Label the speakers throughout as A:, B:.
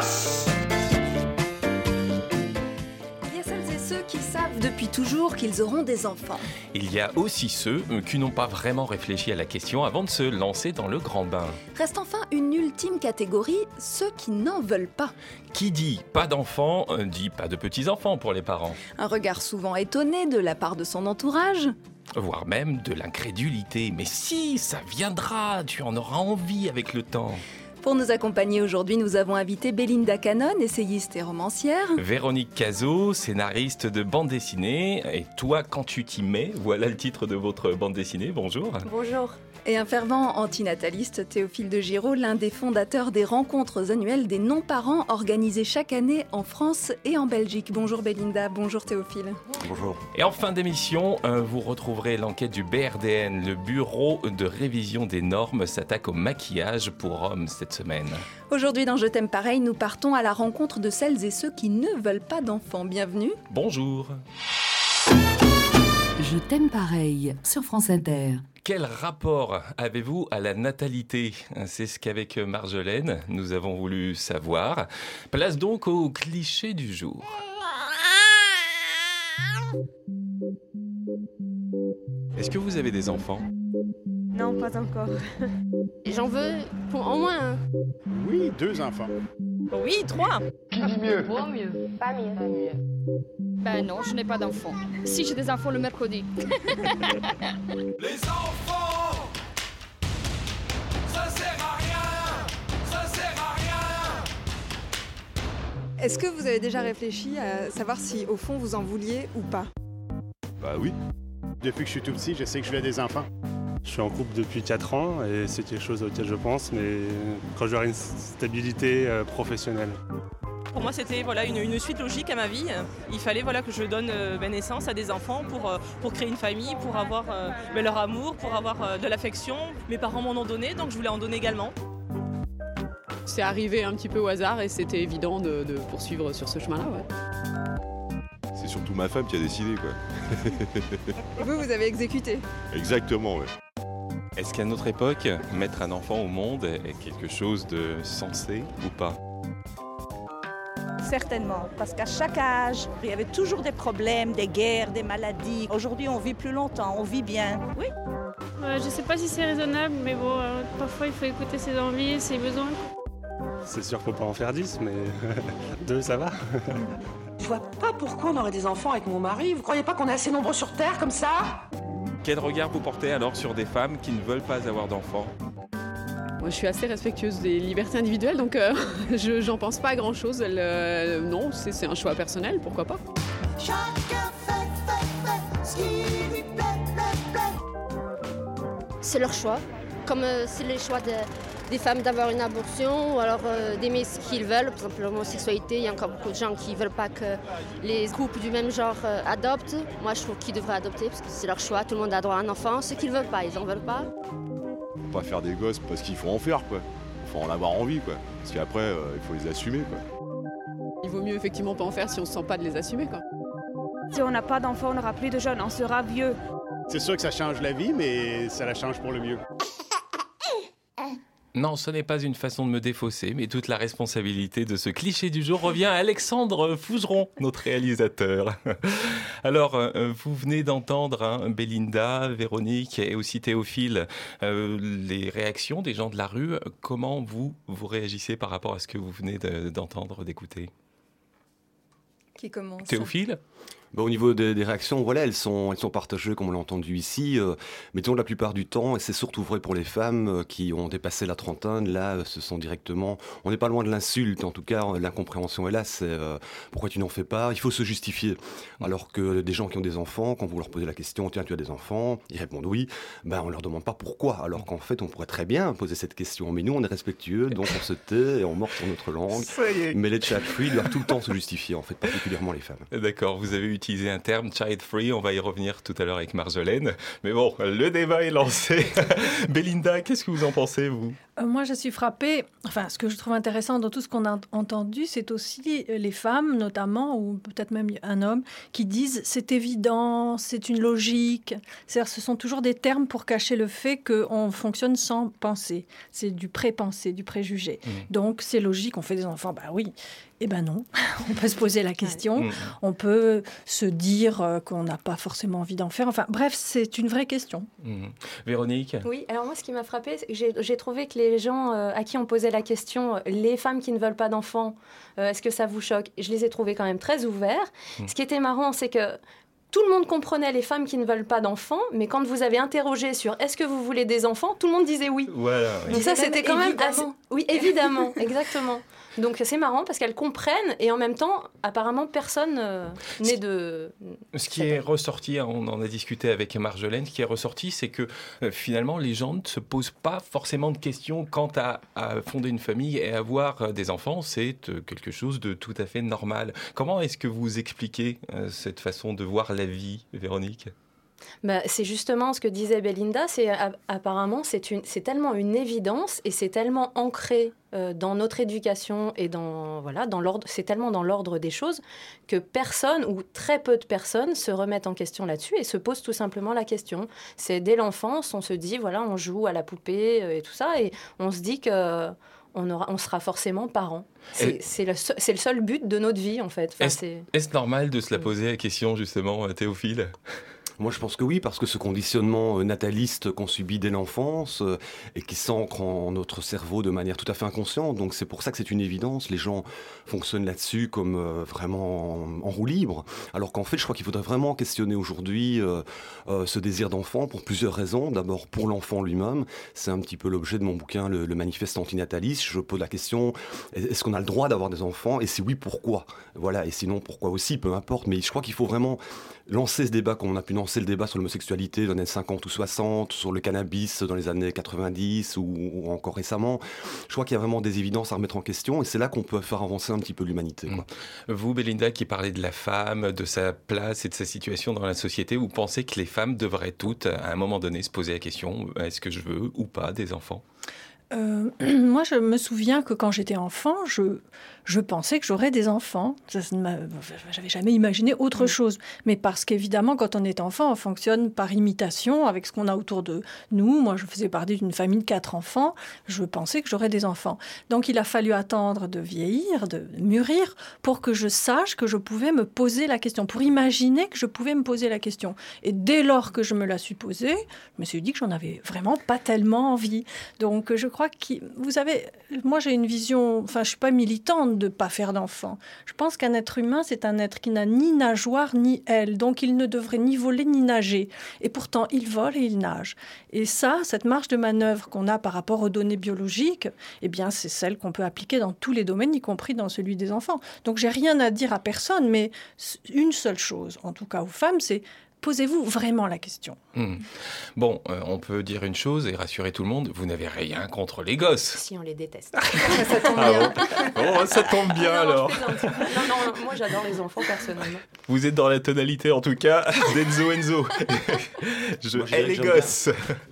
A: Il y a celles et ceux qui savent depuis toujours qu'ils auront des enfants.
B: Il y a aussi ceux qui n'ont pas vraiment réfléchi à la question avant de se lancer dans le grand bain.
A: Reste enfin une ultime catégorie, ceux qui n'en veulent pas.
B: Qui dit pas d'enfants, dit pas de petits-enfants pour les parents.
A: Un regard souvent étonné de la part de son entourage.
B: Voire même de l'incrédulité. Mais si, ça viendra, tu en auras envie avec le temps.
A: Pour nous accompagner aujourd'hui, nous avons invité Belinda Cannon, essayiste et romancière.
B: Véronique Cazot, scénariste de bande dessinée. Et toi, quand tu t'y mets, voilà le titre de votre bande dessinée. Bonjour.
C: Bonjour.
A: Et un fervent antinataliste, Théophile de Giraud, l'un des fondateurs des rencontres annuelles des non-parents organisées chaque année en France et en Belgique. Bonjour Belinda, bonjour Théophile.
D: Bonjour.
B: Et en fin d'émission, vous retrouverez l'enquête du BRDN. Le Bureau de révision des normes s'attaque au maquillage pour hommes cette semaine.
A: Aujourd'hui dans Je t'aime pareil, nous partons à la rencontre de celles et ceux qui ne veulent pas d'enfants. Bienvenue.
B: Bonjour.
E: Je t'aime pareil sur France Inter.
B: Quel rapport avez-vous à la natalité ? C'est ce qu'avec Marjolaine, nous avons voulu savoir. Place donc au cliché du jour. Est-ce que vous avez des enfants ?
C: Non, pas encore.
F: J'en veux pour au moins un.
G: Oui, 2 enfants.
C: Oui, 3.
G: Qui dit mieux?
F: Pour mieux.
C: Pas mieux.
F: Ben non, je n'ai pas d'enfants. Si j'ai des enfants le mercredi.
H: Les enfants, ça sert à rien, ça sert à rien.
A: Est-ce que vous avez déjà réfléchi à savoir si au fond vous en vouliez ou pas ?
D: Bah oui.
G: Depuis que je suis tout petit, je sais que je voulais des enfants.
I: Je suis en couple depuis 4 ans et c'est quelque chose auquel je pense, mais quand j'aurai une stabilité professionnelle.
J: Pour moi, c'était une suite logique à ma vie. Il fallait que je donne naissance à des enfants pour créer une famille, pour avoir leur amour, pour avoir de l'affection. Mes parents m'en ont donné, donc je voulais en donner également.
K: C'est arrivé un petit peu au hasard et c'était évident de poursuivre sur ce chemin-là. Ouais.
D: C'est surtout ma femme qui a décidé, quoi.
A: Vous avez exécuté ?
D: Exactement, ouais.
B: Est-ce qu'à notre époque, mettre un enfant au monde est quelque chose de sensé ou pas ?
L: Certainement, parce qu'à chaque âge, il y avait toujours des problèmes, des guerres, des maladies. Aujourd'hui, on vit plus longtemps, on vit bien. Oui.
M: Je ne sais pas si c'est raisonnable, mais bon, parfois il faut écouter ses envies, ses besoins.
I: C'est sûr qu'il ne faut pas en faire 10, mais 2, ça va.
N: Je vois pas pourquoi on aurait des enfants avec mon mari. Vous croyez pas qu'on est assez nombreux sur Terre comme ça ?
B: Quel regard vous portez alors sur des femmes qui ne veulent pas avoir d'enfants ?
K: Moi, je suis assez respectueuse des libertés individuelles, donc j'en pense pas à grand-chose. Non, c'est un choix personnel, pourquoi pas.
H: Chacun fait ce qui lui plaît.
F: C'est leur choix. Comme c'est le choix des femmes d'avoir une abortion ou alors d'aimer ce qu'ils veulent. Par exemple, l'homosexualité, il y a encore beaucoup de gens qui ne veulent pas que les couples du même genre adoptent. Moi, je trouve qu'ils devraient adopter parce que c'est leur choix. Tout le monde a droit à un enfant. Ceux qui ne veulent pas, ils n'en veulent pas.
D: Faut pas faire des gosses parce qu'il faut en faire, quoi. Faut en avoir envie, quoi. Parce qu'après, il faut les assumer, quoi.
K: Il vaut mieux effectivement pas en faire si on ne se sent pas de les assumer, quoi.
C: Si on n'a pas d'enfants, on n'aura plus de jeunes, on sera vieux.
G: C'est sûr que ça change la vie, mais ça la change pour le mieux.
B: Non, ce n'est pas une façon de me défausser, mais toute la responsabilité de ce cliché du jour revient à Alexandre Fougeron, notre réalisateur. Alors, vous venez d'entendre Belinda, Véronique et aussi Théophile, les réactions des gens de la rue. Comment vous réagissez par rapport à ce que vous venez d'entendre, d'écouter ?
A: Qui commence ?
B: Théophile ?
D: Au niveau des réactions, voilà, elles sont partagées comme on l'a entendu ici. Mais disons, la plupart du temps, et c'est surtout vrai pour les femmes qui ont dépassé la trentaine, là, ce sont directement... On n'est pas loin de l'insulte, en tout cas, l'incompréhension est là, c'est pourquoi tu n'en fais pas ? Il faut se justifier. Alors que des gens qui ont des enfants, quand vous leur posez la question, tiens, tu as des enfants ? Ils répondent oui, on ne leur demande pas pourquoi. Alors qu'en fait, on pourrait très bien poser cette question. Mais nous, on est respectueux, donc on se tait et on mord sur notre langue. Mais les chat free doivent tout le temps se justifier, en fait, particulièrement les femmes.
B: D'accord, vous avez eu utiliser un terme child-free. On va y revenir tout à l'heure avec Marjolaine. Mais bon, le débat est lancé. Belinda, qu'est-ce que vous en pensez, vous ?
O: Moi, je suis frappée. Enfin, ce que je trouve intéressant dans tout ce qu'on a entendu, c'est aussi les femmes, notamment, ou peut-être même un homme, qui disent c'est évident, c'est une logique. C'est-à-dire, ce sont toujours des termes pour cacher le fait qu'on fonctionne sans penser. C'est du pré-pensé, du préjugé. Donc, c'est logique, on fait des enfants. Bah oui. Eh ben non, on peut se poser la question, on peut se dire qu'on n'a pas forcément envie d'en faire. Enfin, bref, c'est une vraie question.
B: Véronique ?
P: Oui, alors moi, ce qui m'a frappée, c'est que j'ai trouvé que les gens à qui on posait la question, les femmes qui ne veulent pas d'enfants, est-ce que ça vous choque ? Je les ai trouvés quand même très ouverts. Ce qui était marrant, c'est que tout le monde comprenait les femmes qui ne veulent pas d'enfants, mais quand vous avez interrogé sur « est-ce que vous voulez des enfants ?», tout le monde disait oui.
B: Voilà. Oui.
P: Donc ça, c'était quand même assez... Oui, évidemment, exactement. Donc c'est marrant parce qu'elles comprennent et en même temps, apparemment, personne n'est de...
B: Ce qui est ressorti, on en a discuté avec Marjolaine, ce qui est ressorti, c'est que finalement, les gens ne se posent pas forcément de questions quant à fonder une famille et avoir des enfants. C'est quelque chose de tout à fait normal. Comment est-ce que vous expliquez cette façon de voir la vie, Véronique ?
P: C'est justement ce que disait Belinda, apparemment c'est tellement une évidence et c'est tellement ancré dans notre éducation et dans l'ordre, c'est tellement dans l'ordre des choses que personne ou très peu de personnes se remettent en question là-dessus et se posent tout simplement la question. C'est dès l'enfance, on se dit on joue à la poupée et tout ça et on se dit que on sera forcément parents. C'est le seul but de notre vie en fait.
B: Est-ce normal de se la poser la question justement, Théophile ?
D: Moi, je pense que oui, parce que ce conditionnement nataliste qu'on subit dès l'enfance et qui s'ancre en notre cerveau de manière tout à fait inconsciente, donc c'est pour ça que c'est une évidence. Les gens fonctionnent là-dessus comme vraiment en roue libre, alors qu'en fait, je crois qu'il faudrait vraiment questionner aujourd'hui ce désir d'enfant pour plusieurs raisons. D'abord, pour l'enfant lui-même, c'est un petit peu l'objet de mon bouquin, le manifeste antinataliste. Je pose la question, est-ce qu'on a le droit d'avoir des enfants ? Et si oui, pourquoi ? Voilà, et sinon, pourquoi aussi, peu importe. Mais je crois qu'il faut vraiment lancer ce débat comme on a pu lancer le débat sur l'homosexualité dans les années 50 ou 60, sur le cannabis dans les années 90 ou encore récemment. Je crois qu'il y a vraiment des évidences à remettre en question et c'est là qu'on peut faire avancer un petit peu l'humanité.
B: Vous, Belinda, qui parlez de la femme, de sa place et de sa situation dans la société, vous pensez que les femmes devraient toutes, à un moment donné, se poser la question, est-ce que je veux ou pas des enfants ?
O: Moi, je me souviens que quand j'étais enfant, je pensais que j'aurais des enfants. J'avais jamais imaginé autre chose. Mais parce qu'évidemment, quand on est enfant, on fonctionne par imitation avec ce qu'on a autour de nous. Moi, je faisais partie d'une famille de 4 enfants. Je pensais que j'aurais des enfants. Donc, il a fallu attendre de vieillir, de mûrir, pour que je sache que je pouvais me poser la question, pour imaginer que je pouvais me poser la question. Et dès lors que je me la suis posée, je me suis dit que j'en avais vraiment pas tellement envie. Donc, je crois que vous savez, moi j'ai une vision, je suis pas militante de ne pas faire d'enfants. Je pense qu'un être humain, c'est un être qui n'a ni nageoire ni aile, donc il ne devrait ni voler ni nager. Et pourtant, il vole et il nage. Et ça, cette marge de manœuvre qu'on a par rapport aux données biologiques, eh bien c'est celle qu'on peut appliquer dans tous les domaines, y compris dans celui des enfants. Donc j'ai rien à dire à personne, mais une seule chose, en tout cas aux femmes, c'est posez-vous vraiment la question.
B: Bon, on peut dire une chose et rassurer tout le monde, vous n'avez rien contre les gosses.
P: Si, on les déteste.
B: Ça tombe bien. Bon, ça tombe bien alors.
P: Non, moi j'adore les enfants personnellement.
B: Vous êtes dans la tonalité en tout cas d'Enzo Enzo. Je hais les gosses.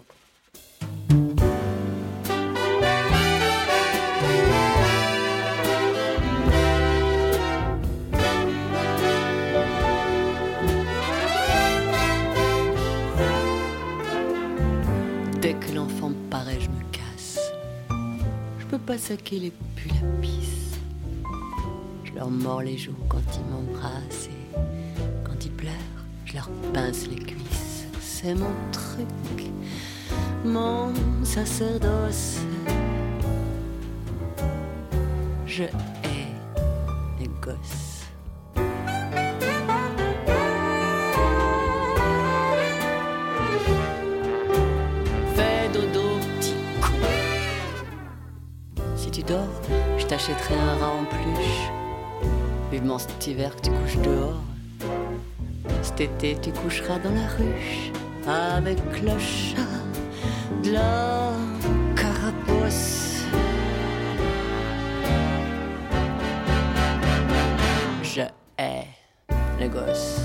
Q: Dès que l'enfant me paraît, je me casse. Je peux pas saquer les pulls à pisse. Je leur mords les joues quand ils m'embrassent et quand ils pleurent, je leur pince les cuisses. C'est mon truc, mon sacerdoce. Je hais les gosses. Dors, je t'achèterai un rat en peluche. Vivement cet hiver que tu couches dehors. Cet été tu coucheras dans la ruche avec le chat de la carapace. Je hais les les gosses.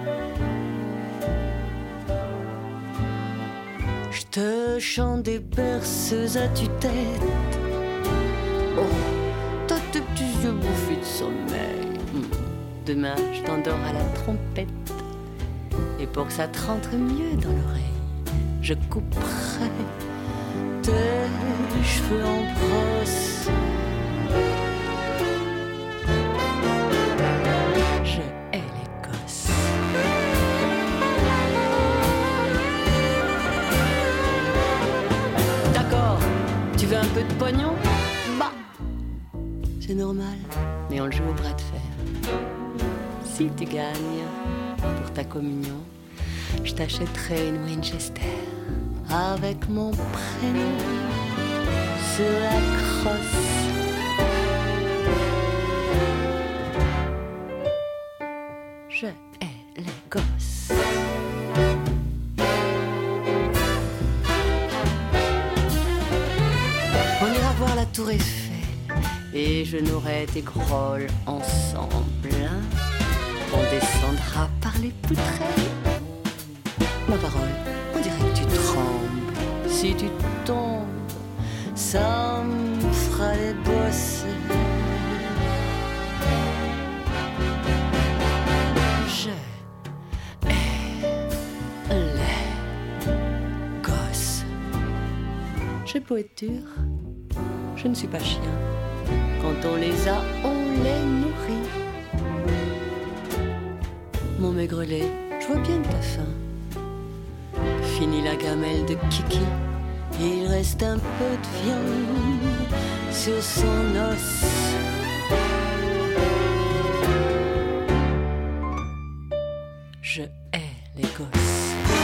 Q: Je te chante des berceuses à tue-tête. Oh, t'as tes petits yeux bouffés de sommeil. Demain, je t'endors à la trompette. Et pour que ça te rentre mieux dans l'oreille, je couperai tes cheveux en brosse. Je hais l'Écosse. D'accord, tu veux un peu de pognon? Bah, c'est normal, mais on le joue au bras de fer. Si tu gagnes pour ta communion, je t'achèterai une Winchester avec mon prénom sur la crosse. Je hais l'Écosse. On ira voir la Tour Eiffel et je nourrai tes grolles ensemble. On descendra par les poutrelles. Ma parole, on dirait que tu trembles. Si tu tombes, ça me fera les bosses. Je hais les gosses. J'ai beau être dur, je ne suis pas chien. Quand on les a, on les nourrit. Mon maigrelet, je vois bien que t'as faim. Fini la gamelle de Kiki, il reste un peu de viande sur son os. Je hais les gosses.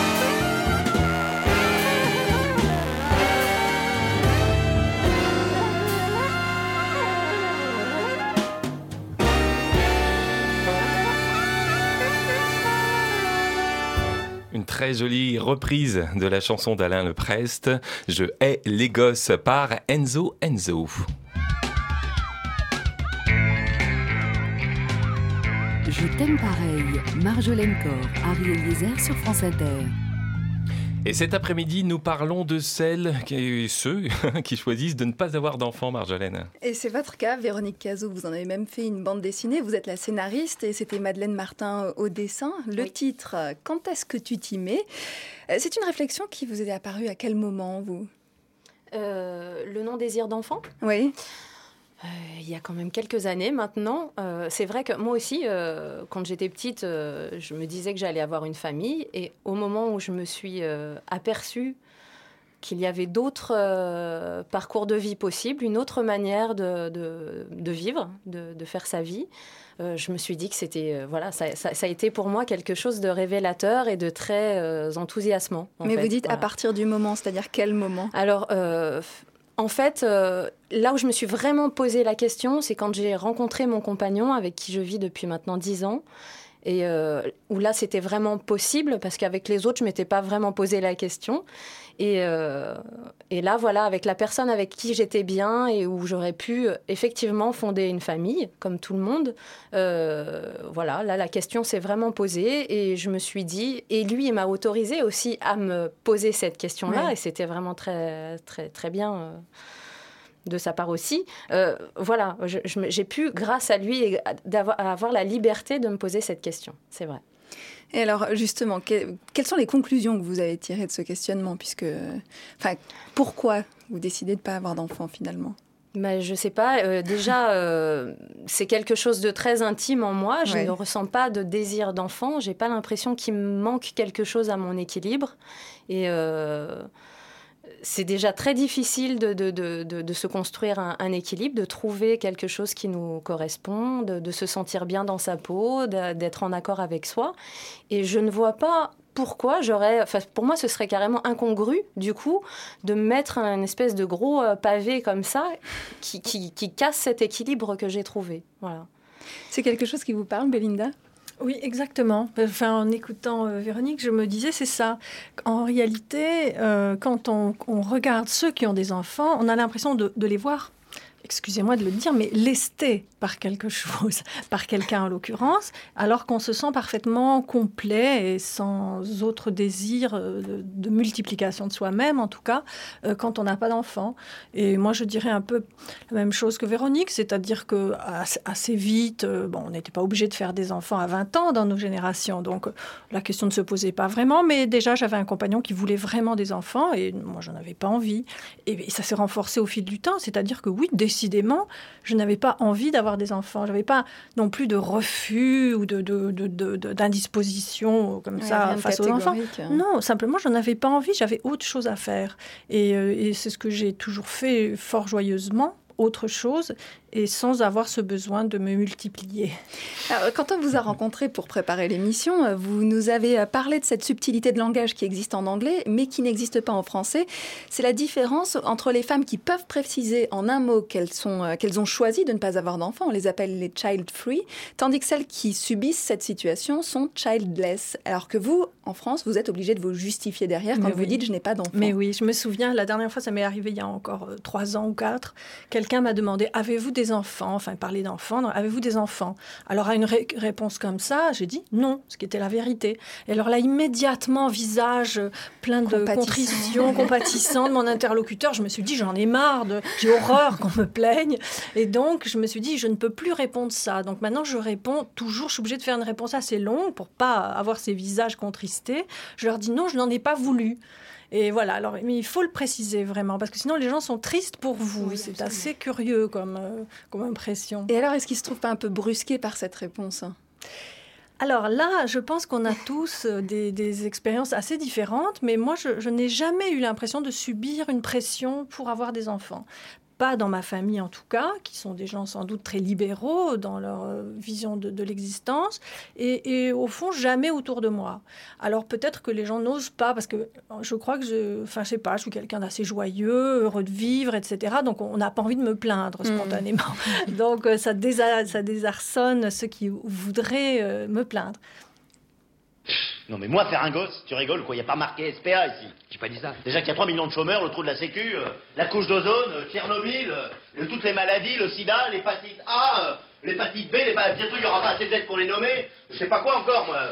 B: Une très jolie reprise de la chanson d'Alain Leprest, Je hais les gosses, par Enzo Enzo.
E: Je t'aime pareil, Marjolaine Corr, Harry Eliezer sur France Inter.
B: Et cet après-midi, nous parlons de celles et ceux qui choisissent de ne pas avoir d'enfants, Marjolaine.
A: Et c'est votre cas, Véronique Cazot. Vous en avez même fait une bande dessinée. Vous êtes la scénariste et c'était Madeleine Martin au dessin. Le titre, Quand est-ce que tu t'y mets ? C'est une réflexion qui vous est apparue à quel moment, vous ?
P: Le non-désir d'enfant ?
A: Oui.
P: Il y a quand même quelques années maintenant. C'est vrai que moi aussi, quand j'étais petite, je me disais que j'allais avoir une famille. Et au moment où je me suis aperçue qu'il y avait d'autres parcours de vie possibles, une autre manière de vivre, de faire sa vie, je me suis dit que c'était... voilà, ça a été pour moi quelque chose de révélateur et de très enthousiasmant.
A: Mais vous dites à partir du moment, c'est-à-dire quel moment ?
P: Alors... en fait, là où je me suis vraiment posé la question, c'est quand j'ai rencontré mon compagnon avec qui je vis depuis maintenant 10 ans. Et où là, c'était vraiment possible parce qu'avec les autres, je ne m'étais pas vraiment posé la question. Et là, voilà, avec la personne avec qui j'étais bien et où j'aurais pu effectivement fonder une famille, comme tout le monde, voilà, là, la question s'est vraiment posée et je me suis dit... Et lui, il m'a autorisé aussi à me poser cette question-là. Ouais. Et c'était vraiment très, très, très bien... de sa part aussi. Voilà, j'ai pu, grâce à lui, avoir la liberté de me poser cette question. C'est vrai.
A: Et alors, justement, quelles sont les conclusions que vous avez tirées de ce questionnement pourquoi vous décidez de ne pas avoir d'enfant, finalement ?
P: Je ne sais pas. Déjà, c'est quelque chose de très intime en moi. Je ne ressens pas de désir d'enfant. Je n'ai pas l'impression qu'il me manque quelque chose à mon équilibre. Et... c'est déjà très difficile de se construire un équilibre, de trouver quelque chose qui nous correspond, de se sentir bien dans sa peau, d'être en accord avec soi. Et je ne vois pas pourquoi pour moi, ce serait carrément incongru, du coup, de mettre un espèce de gros pavé comme ça qui casse cet équilibre que j'ai trouvé. Voilà.
A: C'est quelque chose qui vous parle, Belinda ?
O: Oui, exactement. En écoutant Véronique, je me disais, c'est ça. En réalité, quand on regarde ceux qui ont des enfants, on a l'impression de les voir excusez-moi de le dire, mais lesté par quelque chose, par quelqu'un en l'occurrence, alors qu'on se sent parfaitement complet et sans autre désir de multiplication de soi-même, en tout cas, quand on n'a pas d'enfant. Et moi, je dirais un peu la même chose que Véronique, c'est-à-dire que assez vite, on n'était pas obligé de faire des enfants à 20 ans dans nos générations, donc la question ne se posait pas vraiment, mais déjà, j'avais un compagnon qui voulait vraiment des enfants et moi, j'en avais pas envie. Et ça s'est renforcé au fil du temps, c'est-à-dire que oui, décidément, je n'avais pas envie d'avoir des enfants. Je n'avais pas non plus de refus ou d'indisposition comme ça face aux enfants. Non, simplement, je n'en avais pas envie, j'avais autre chose à faire. Et c'est ce que j'ai toujours fait fort joyeusement, autre chose, et sans avoir ce besoin de me multiplier.
A: Alors, quand on vous a rencontré pour préparer l'émission, vous nous avez parlé de cette subtilité de langage qui existe en anglais, mais qui n'existe pas en français. C'est la différence entre les femmes qui peuvent préciser en un mot qu'elles ont choisi de ne pas avoir d'enfants, on les appelle les child-free, tandis que celles qui subissent cette situation sont childless. Alors que vous, en France, vous êtes obligé de vous justifier derrière quand vous dites « je n'ai pas d'enfant ».
O: Mais oui, je me souviens, la dernière fois, ça m'est arrivé il y a encore 3 ans ou 4, quelqu'un m'a demandé « avez-vous des enfants ?» Enfin, parler d'enfants, « avez-vous des enfants ?» Alors, à une réponse comme ça, j'ai dit « non », ce qui était la vérité. Et alors là, immédiatement, visage plein de contrition, compatissant de mon interlocuteur, je me suis dit « j'en ai marre, j'ai horreur qu'on me plaigne ». Et donc, je me suis dit « je ne peux plus répondre ça ». Donc maintenant, je réponds toujours, je suis obligée de faire une réponse assez longue pour pas avoir ces visages contristés. Je leur dis « non, je n'en ai pas voulu ». Et voilà, alors, mais il faut le préciser vraiment, parce que sinon les gens sont tristes pour vous. Oui, c'est assez curieux comme impression.
A: Et alors, est-ce qu'ils ne se trouvent pas un peu brusqués par cette réponse ?
O: Alors là, je pense qu'on a tous des expériences assez différentes, mais moi, je n'ai jamais eu l'impression de subir une pression pour avoir des enfants. Pas dans ma famille en tout cas, qui sont des gens sans doute très libéraux dans leur vision de l'existence, et au fond jamais autour de moi. Alors peut-être que les gens n'osent pas, parce que je crois que je sais pas, je suis quelqu'un d'assez joyeux, heureux de vivre, etc. Donc on n'a pas envie de me plaindre spontanément. Donc ça désarçonne ceux qui voudraient me plaindre.
R: Non mais moi faire un gosse, tu rigoles quoi, il n'y a pas marqué SPA ici. J'ai pas dit ça. Déjà qu'il y a 3 millions de chômeurs, le trou de la sécu, la couche d'ozone, Tchernobyl, toutes les maladies, le sida, l'hépatite A, l'hépatite B, bientôt il n'y aura pas assez d'aide pour les nommer, je sais pas quoi encore moi.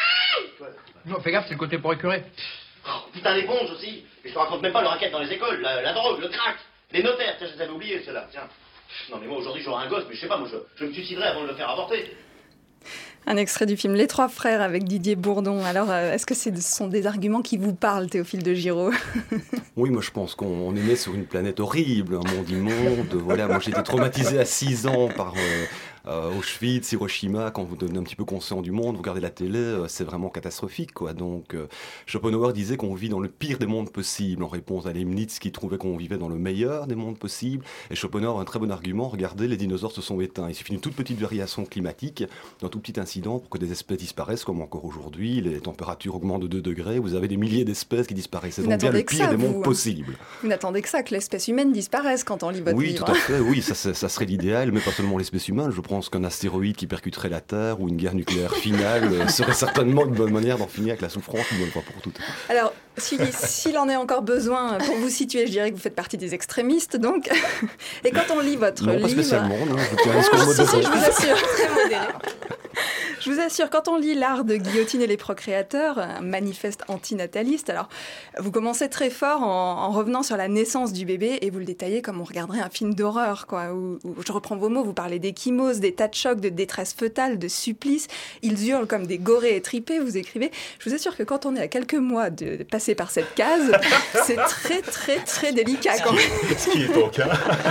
S: Non fais gaffe, c'est le côté pour écurer.
R: Oh, putain d'éponge aussi, et je te raconte même pas le racket dans les écoles, la drogue, le crack, les notaires, tiens je les avais oubliés ceux-là, tiens. Non mais moi aujourd'hui j'aurai un gosse, mais je sais pas, moi je me suiciderai avant de le faire avorter.
A: Un extrait du film Les Trois Frères avec Didier Bourdon. Alors, est-ce que ce sont des arguments qui vous parlent, Théophile de Giraud ?
D: Oui, moi je pense qu'on est né sur une planète horrible, un monde immonde. Voilà, moi j'ai été traumatisé à 6 ans par Auschwitz, Hiroshima. Quand vous devenez un petit peu conscient du monde, vous regardez la télé, c'est vraiment catastrophique, quoi. Donc, Schopenhauer disait qu'on vit dans le pire des mondes possibles, en réponse à Leibniz qui trouvait qu'on vivait dans le meilleur des mondes possibles. Et Schopenhauer a un très bon argument. Regardez, les dinosaures se sont éteints. Il suffit d'une toute petite variation climatique, d'un tout petit incident pour que des espèces disparaissent, comme encore aujourd'hui. Les températures augmentent de 2 degrés. Vous avez des milliers d'espèces qui disparaissent. C'est donc bien le pire des mondes possibles.
A: Vous n'attendez que ça, que l'espèce humaine disparaisse quand on lit votre livre.
D: Oui, tout à fait. Oui, ça serait l'idéal, mais pas seulement l'espèce humaine. Je pense qu'un astéroïde qui percuterait la Terre ou une guerre nucléaire finale serait certainement une bonne manière d'en finir avec la souffrance une bonne fois pour toutes.
A: Alors, s'il en est encore besoin, pour vous situer, je dirais que vous faites partie des extrémistes, donc. Et quand on lit votre livre...
D: Non, pas spécialement, non.
A: Je vous assure. Très modéré. Je vous assure, quand on lit L'art de guillotiner les procréateurs, un manifeste antinataliste, alors vous commencez très fort en revenant sur la naissance du bébé et vous le détaillez comme on regarderait un film d'horreur, quoi. Où je reprends vos mots, vous parlez d'échymose, d'état de choc, de détresse fœtale, de supplice. Ils hurlent comme des gorées étripées, vous écrivez. Je vous assure que quand on est à quelques mois de passer par cette case, c'est très, très, très délicat quand même.
B: Ce qui est ton cas.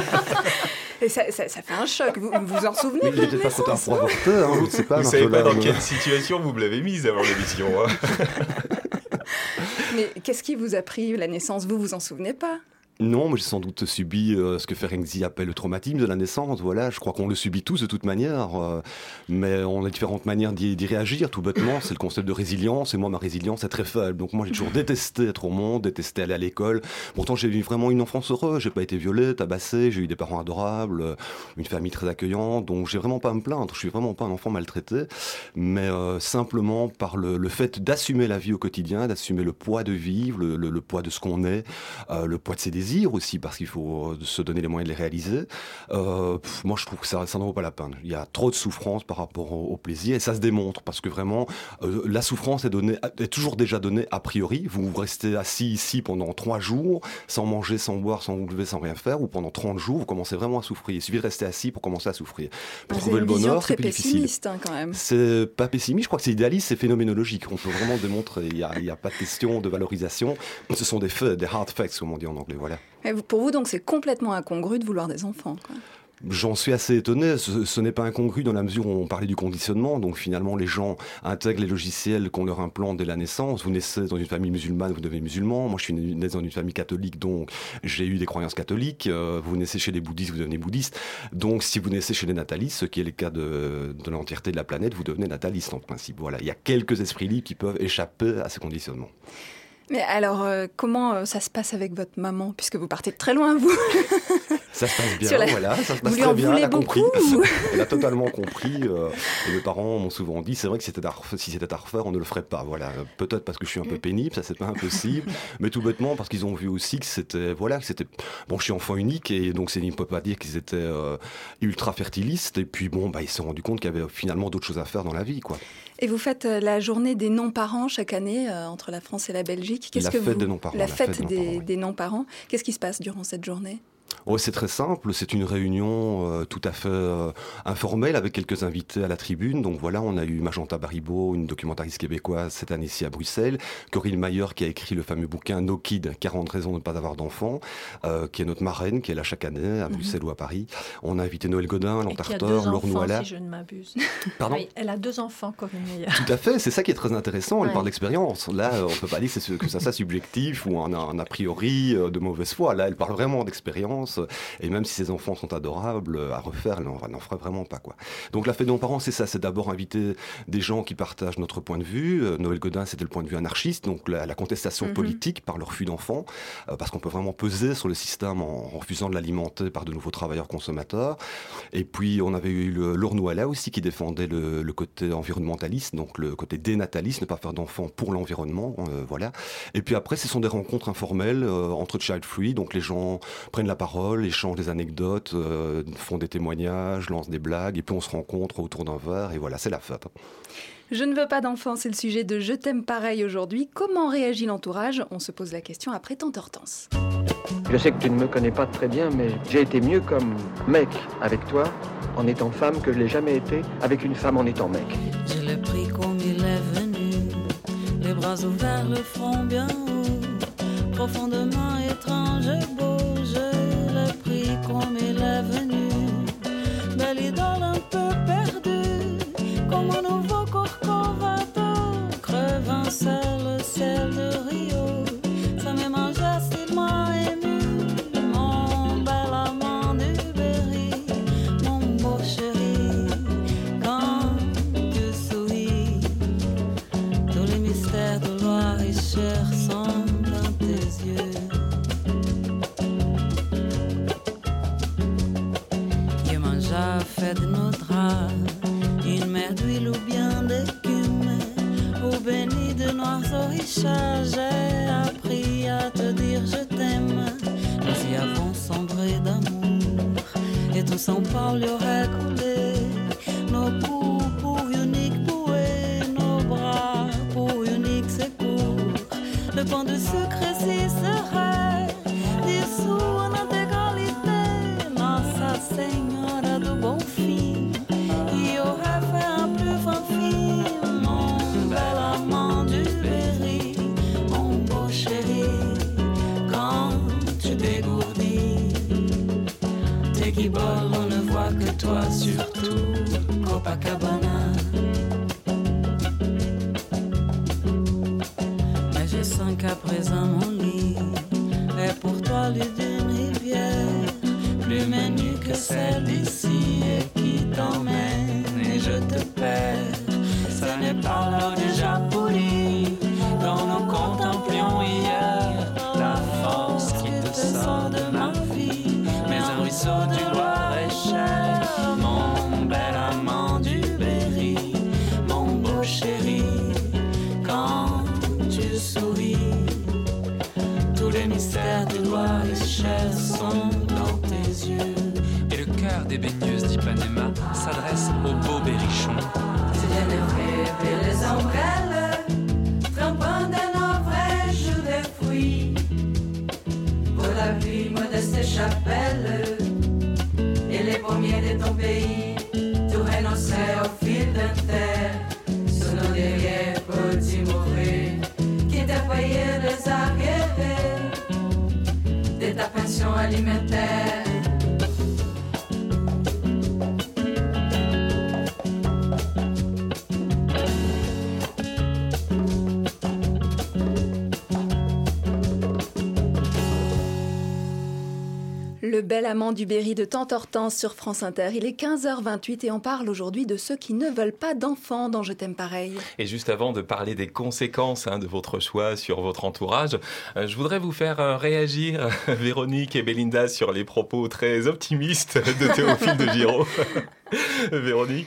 A: Et ça fait un choc. Vous vous en souvenez?
D: Oui, j'étais pas trop tard pour avorter, hein, je ne sais pas.
B: Vous ne savez pas dans quelle situation vous me l'avez mise avant l'émission. Hein.
A: Mais qu'est-ce qui vous a pris la naissance? Vous vous en souvenez pas?
D: Non, mais j'ai sans doute subi ce que Ferenczi appelle le traumatisme de la naissance. Voilà, je crois qu'on le subit tous de toute manière, mais on a différentes manières d'y réagir. Tout bêtement, c'est le concept de résilience. Et moi, ma résilience est très faible. Donc moi, j'ai toujours détesté être au monde, détesté aller à l'école. Pourtant, j'ai eu vraiment une enfance heureuse. J'ai pas été violé, tabassé. J'ai eu des parents adorables, une famille très accueillante. Donc j'ai vraiment pas à me plaindre. Je suis vraiment pas un enfant maltraité, mais simplement par le fait d'assumer la vie au quotidien, d'assumer le poids de vivre, le poids de ce qu'on est, le poids de ses désirs. plaisir aussi, parce qu'il faut se donner les moyens de les réaliser. Moi, je trouve que ça n'en vaut pas la peine. Il y a trop de souffrance par rapport au plaisir, et ça se démontre, parce que vraiment, la souffrance est toujours déjà donnée a priori. Vous restez assis ici pendant 3 jours, sans manger, sans boire, sans vous lever, sans rien faire, ou pendant 30 jours, vous commencez vraiment à souffrir. Il suffit de rester assis pour commencer à souffrir. Pour trouver le bonheur, c'est plus difficile.
A: C'est une vision très pessimiste, quand même.
D: C'est pas pessimiste, je crois que c'est idéaliste, c'est phénoménologique. On peut vraiment démontrer, il n'y a pas de question de valorisation. Ce sont des faits, des hard facts, comme on dit en anglais, voilà.
A: Et pour vous, donc, c'est complètement incongru de vouloir des enfants, quoi.
D: J'en suis assez étonné, ce n'est pas incongru dans la mesure où on parlait du conditionnement, donc finalement les gens intègrent les logiciels qu'on leur implante dès la naissance. Vous naissez dans une famille musulmane, vous devenez musulman. Moi je suis né dans une famille catholique, donc j'ai eu des croyances catholiques. Vous naissez chez les bouddhistes, vous devenez bouddhiste. Donc si vous naissez chez les natalistes, ce qui est le cas de l'entièreté de la planète, vous devenez nataliste en principe. Voilà, il y a quelques esprits libres qui peuvent échapper à ces conditionnements.
A: Mais alors, comment ça se passe avec votre maman, puisque vous partez de très loin, vous?
D: Ça se passe bien, voilà, ça se passe très bien, elle a compris. Elle a totalement compris. Et mes parents m'ont souvent dit, c'est vrai que si c'était à refaire, on ne le ferait pas. Voilà. Peut-être parce que je suis un peu pénible, ça c'est pas impossible, mais tout bêtement parce qu'ils ont vu aussi que c'était... Bon, je suis enfant unique, et donc on ne peut pas dire qu'ils étaient ultra fertilistes, et puis bon, ils se sont rendus compte qu'il y avait finalement d'autres choses à faire dans la vie, quoi.
A: Et vous faites la journée des non-parents chaque année entre la France et la Belgique.
D: La fête des non-parents.
A: La fête des non-parents. Qu'est-ce qui se passe durant cette journée ?
D: C'est très simple, c'est une réunion tout à fait informelle avec quelques invités à la tribune. Donc voilà, on a eu Magenta Baribeau, une documentariste québécoise cette année ici à Bruxelles, Corinne Mayer qui a écrit le fameux bouquin No Kid, 40 raisons de ne pas avoir d'enfants, qui est notre marraine, qui est là chaque année à Bruxelles ou à Paris. On a invité Noël Godin, Lantarteur, Laure Nouala.
O: Si je ne m'abuse.
D: Pardon ?
O: Oui, elle a 2 enfants, Corinne Mayer.
D: Tout à fait, c'est ça qui est très intéressant, elle parle d'expérience. Là, on ne peut pas dire que ça soit subjectif ou un a priori de mauvaise foi. Là, elle parle vraiment d'expérience. Et même si ces enfants sont adorables, à refaire, elle n'en ferait vraiment pas, quoi. Donc la fête des non-parents, c'est ça, c'est d'abord inviter des gens qui partagent notre point de vue. Noël Godin, c'était le point de vue anarchiste, donc la contestation politique par le refus d'enfants, parce qu'on peut vraiment peser sur le système en refusant de l'alimenter par de nouveaux travailleurs consommateurs. Et puis on avait eu Laure Nouala aussi qui défendait le côté environnementaliste, donc le côté dénataliste, ne pas faire d'enfants pour l'environnement, voilà. Et puis après, ce sont des rencontres informelles entre child free, donc les gens prennent la parole, échangent des anecdotes, font des témoignages, lancent des blagues, et puis on se rencontre autour d'un verre, et voilà, c'est la fête.
A: Je ne veux pas d'enfants, c'est le sujet de Je t'aime pareil aujourd'hui. Comment réagit l'entourage ? On se pose la question après Tante Hortense.
T: Je sais que tu ne me connais pas très bien, mais j'ai été mieux comme mec avec toi en étant femme que je l'ai jamais été avec une femme en étant mec.
U: Je l'ai pris comme il est venu, les bras ouverts, le front bien haut, profondément étrange et beau. Comme il est venu, belle idole un peu perdue, comme un nouveau Corcovado, crevant sur le ciel de Rio, ça me mangeait s'il m'a ému, mon bel amant du Berry, mon beau chéri, quand tu souris, tous les mystères de Loire et Cher sont dans tes yeux. Fait de nos draps une mer d'huile ou bien d'écume, ou béni de noirs orichas. J'ai appris à te dire je t'aime. Nous y avons sombré d'amour, et tout sans parole aurait coulé. Nos coups pour unique bouée, nos bras pour unique secours. Le pain de sucre si serait dissous en intégralité. Nossa Senhora do Bom Fim, qui aurait fait un plus fin film. Mon bel amant du Berry, mon beau chéri, quand tu dégourdis tes guiboles, on ne voit que toi, surtout Copacabana. Mais je sens qu'à présent mon lit est pour toi le d'une rivière, plus menue que celle d'ici, et qui t'emmène et je te perds. Ce n'est pas l'heure déjà pourrie quand nous contemplions hier la force qui te sort de ma vie, mais un ruisseau du Loir-et-Cher. Mon bel amant du Berry, mon beau chéri, quand tu souris, tous les mystères de loi et chair sont dans tes yeux.
J: Et le cœur des baigneuses d'Ipanema s'adresse aux beaux berrichons.
U: Tu viens de rêver les ombrelles, trempant dans nos vrais jours de fruits. Pour la vie, modeste chapelle, et les pommiers de ton pays, tout renoncé au fil d'un terre. Sous nos derrière, petit mourir, qui t'a payé les arrivées de ta pension alimentaire.
A: Le bel amant du Berry de Tante Hortense sur France Inter. Il est 15h28 et on parle aujourd'hui de ceux qui ne veulent pas d'enfants dans Je t'aime pareil.
B: Et juste avant de parler des conséquences de votre choix sur votre entourage, je voudrais vous faire réagir, Véronique et Belinda, sur les propos très optimistes de Théophile de Giraud. Véronique ?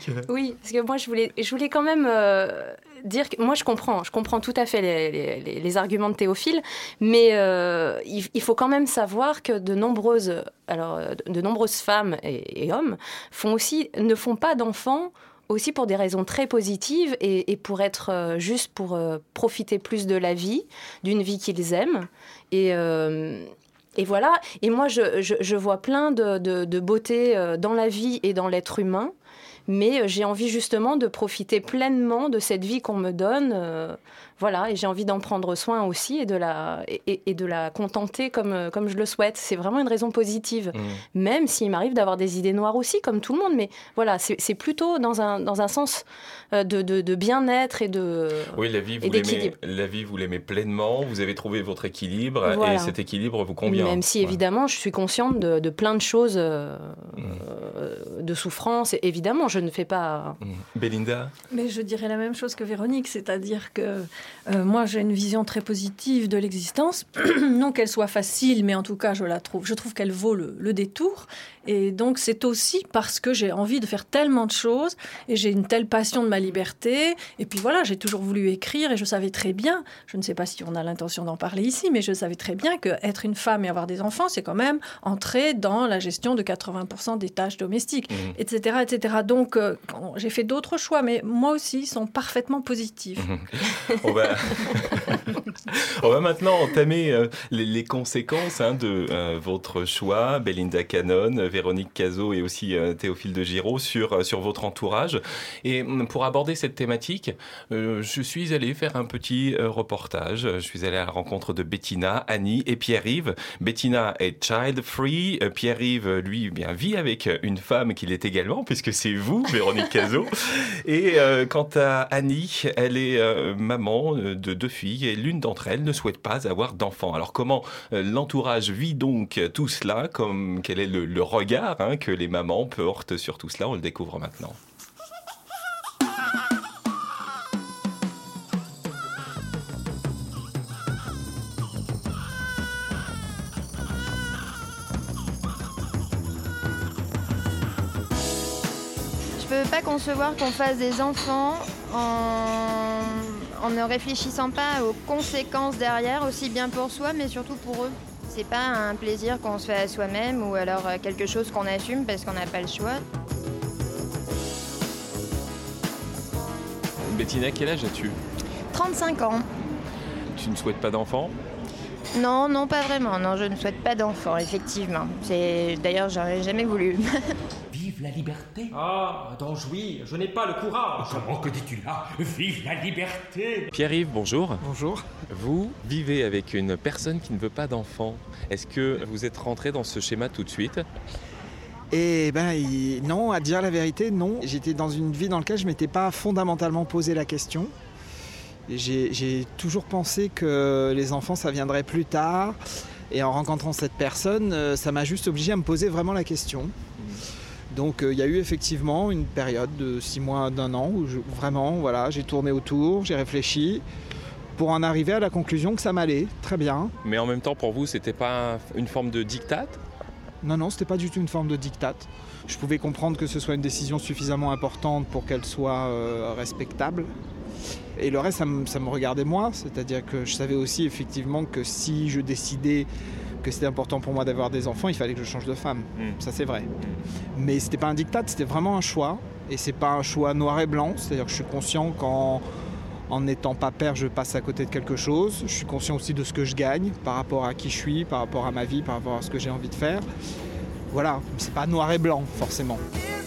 P: Oui, parce que moi je voulais quand même dire que moi je comprends tout à fait les arguments de Théophile, mais il faut quand même savoir que de nombreuses femmes et hommes ne font pas d'enfants aussi pour des raisons très positives et pour être juste pour profiter plus de la vie, d'une vie qu'ils aiment. Et voilà, et moi je vois plein de beauté dans la vie et dans l'être humain, mais j'ai envie justement de profiter pleinement de cette vie qu'on me donne, voilà, et j'ai envie d'en prendre soin aussi et de la contenter comme je le souhaite. C'est vraiment une raison positive, même s'il m'arrive d'avoir des idées noires aussi, comme tout le monde, mais voilà, c'est plutôt dans un sens de bien-être et de
B: Oui, la vie, vous l'aimez pleinement, vous avez trouvé votre équilibre, voilà. Et cet équilibre vous convient.
P: Même si, évidemment, je suis consciente de plein de choses, de souffrance, et évidemment, je ne fais pas...
B: Belinda ?
O: Mais je dirais la même chose que Véronique, c'est-à-dire que moi, j'ai une vision très positive de l'existence. Non qu'elle soit facile, mais en tout cas, je trouve qu'elle vaut le détour. Et donc, c'est aussi parce que j'ai envie de faire tellement de choses et j'ai une telle passion de ma liberté. Et puis voilà, j'ai toujours voulu écrire et je savais très bien, je ne sais pas si on a l'intention d'en parler ici, mais je savais très bien qu'être une femme et avoir des enfants, c'est quand même entrer dans la gestion de 80% des tâches domestiques, etc., etc. Donc, j'ai fait d'autres choix, mais moi aussi, ils sont parfaitement positifs.
B: On va maintenant entamer les conséquences de votre choix, Belinda Cannon, Véronique Cazot et aussi Théophile de Giraud sur votre entourage. Et pour aborder cette thématique, je suis allé faire un petit reportage. Je suis allé à la rencontre de Bettina, Annie et Pierre-Yves. Bettina est child-free. Pierre-Yves, lui, vit avec une femme qu'il est également, puisque c'est vous, Véronique Cazot. Et quant à Annie, elle est maman de 2 filles et l'une d'entre elles ne souhaite pas avoir d'enfants. Alors comment l'entourage vit donc tout cela, quel est le regard que les mamans portent sur tout cela, on le découvre maintenant.
V: Je peux pas concevoir qu'on fasse des enfants en ne réfléchissant pas aux conséquences derrière, aussi bien pour soi mais surtout pour eux. C'est pas un plaisir qu'on se fait à soi-même ou alors quelque chose qu'on assume parce qu'on n'a pas le choix.
B: Bettina, quel âge as-tu ?
V: 35 ans.
B: Tu ne souhaites pas d'enfant ?
V: Non, non, pas vraiment. Non, je ne souhaite pas d'enfant, effectivement. D'ailleurs, j'en ai jamais voulu.
W: Vive la liberté. Ah, d'en jouir, je n'ai pas le courage.
S: Comment que dis-tu là ? Vive la liberté.
B: Pierre-Yves, bonjour.
W: Bonjour.
B: Vous vivez avec une personne qui ne veut pas d'enfant. Est-ce que vous êtes rentré dans ce schéma tout de suite ?
W: Eh ben non, à dire la vérité, non. J'étais dans une vie dans laquelle je ne m'étais pas fondamentalement posé la question. J'ai toujours pensé que les enfants, ça viendrait plus tard. Et en rencontrant cette personne, ça m'a juste obligé à me poser vraiment la question. Donc il y a eu effectivement une période de 6 mois, d'1 an où j'ai tourné autour, j'ai réfléchi pour en arriver à la conclusion que ça m'allait très bien.
B: Mais en même temps, pour vous, c'était pas une forme de diktat ?
W: Non, c'était pas du tout une forme de diktat. Je pouvais comprendre que ce soit une décision suffisamment importante pour qu'elle soit respectable. Et le reste, ça me regardait moi. C'est-à-dire que je savais aussi effectivement que si je décidais que c'était important pour moi d'avoir des enfants, il fallait que je change de femme. Ça, c'est vrai. Mais c'était pas un diktat, c'était vraiment un choix. Et c'est pas un choix noir et blanc. C'est-à-dire que je suis conscient qu'en n'étant pas père, je passe à côté de quelque chose. Je suis conscient aussi de ce que je gagne par rapport à qui je suis, par rapport à ma vie, par rapport à ce que j'ai envie de faire. Voilà, c'est pas noir et blanc, forcément.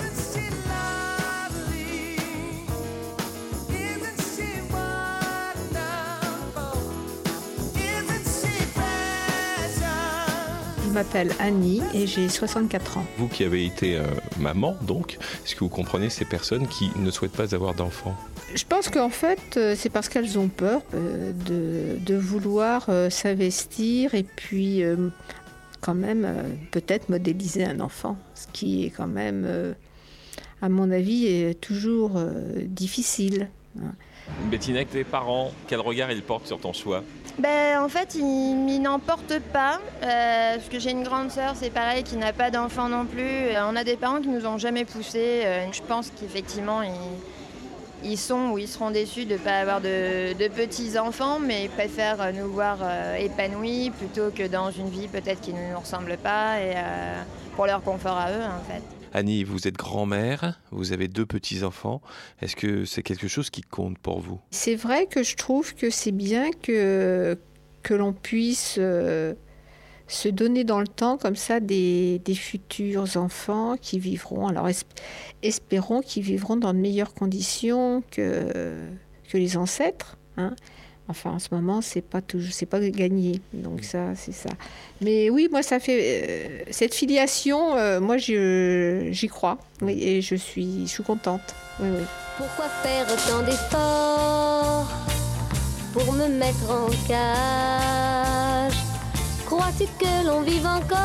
I: Je m'appelle Annie et j'ai 64 ans.
B: Vous qui avez été maman, donc, est-ce que vous comprenez ces personnes qui ne souhaitent pas avoir d'enfants ?
I: Je pense qu'en fait, c'est parce qu'elles ont peur de vouloir s'investir et puis quand même peut-être modéliser un enfant, ce qui est quand même, à mon avis, est toujours difficile.
B: Bettina, tes parents, quel regard ils portent sur ton choix ?
V: En fait, ils n'en portent pas, parce que j'ai une grande sœur, c'est pareil, qui n'a pas d'enfant non plus. On a des parents qui nous ont jamais poussés. Je pense qu'effectivement, ils sont ou ils seront déçus de ne pas avoir de petits-enfants, mais ils préfèrent nous voir épanouis plutôt que dans une vie peut-être qui ne nous ressemble pas, et pour leur confort à eux, en fait.
B: Annie, vous êtes grand-mère, vous avez 2 petits-enfants. Est-ce que c'est quelque chose qui compte pour vous ?
I: C'est vrai que je trouve que c'est bien que l'on puisse se donner dans le temps comme ça des futurs enfants qui vivront. Alors espérons qu'ils vivront dans de meilleures conditions que les ancêtres. Hein. Enfin, en ce moment, c'est pas gagné. Donc ça, c'est ça. Mais oui, moi, ça fait cette filiation. Moi, j'y crois. Oui, et je suis contente. Oui.
L: Pourquoi faire autant d'efforts pour me mettre en cage? Crois-tu que l'on vive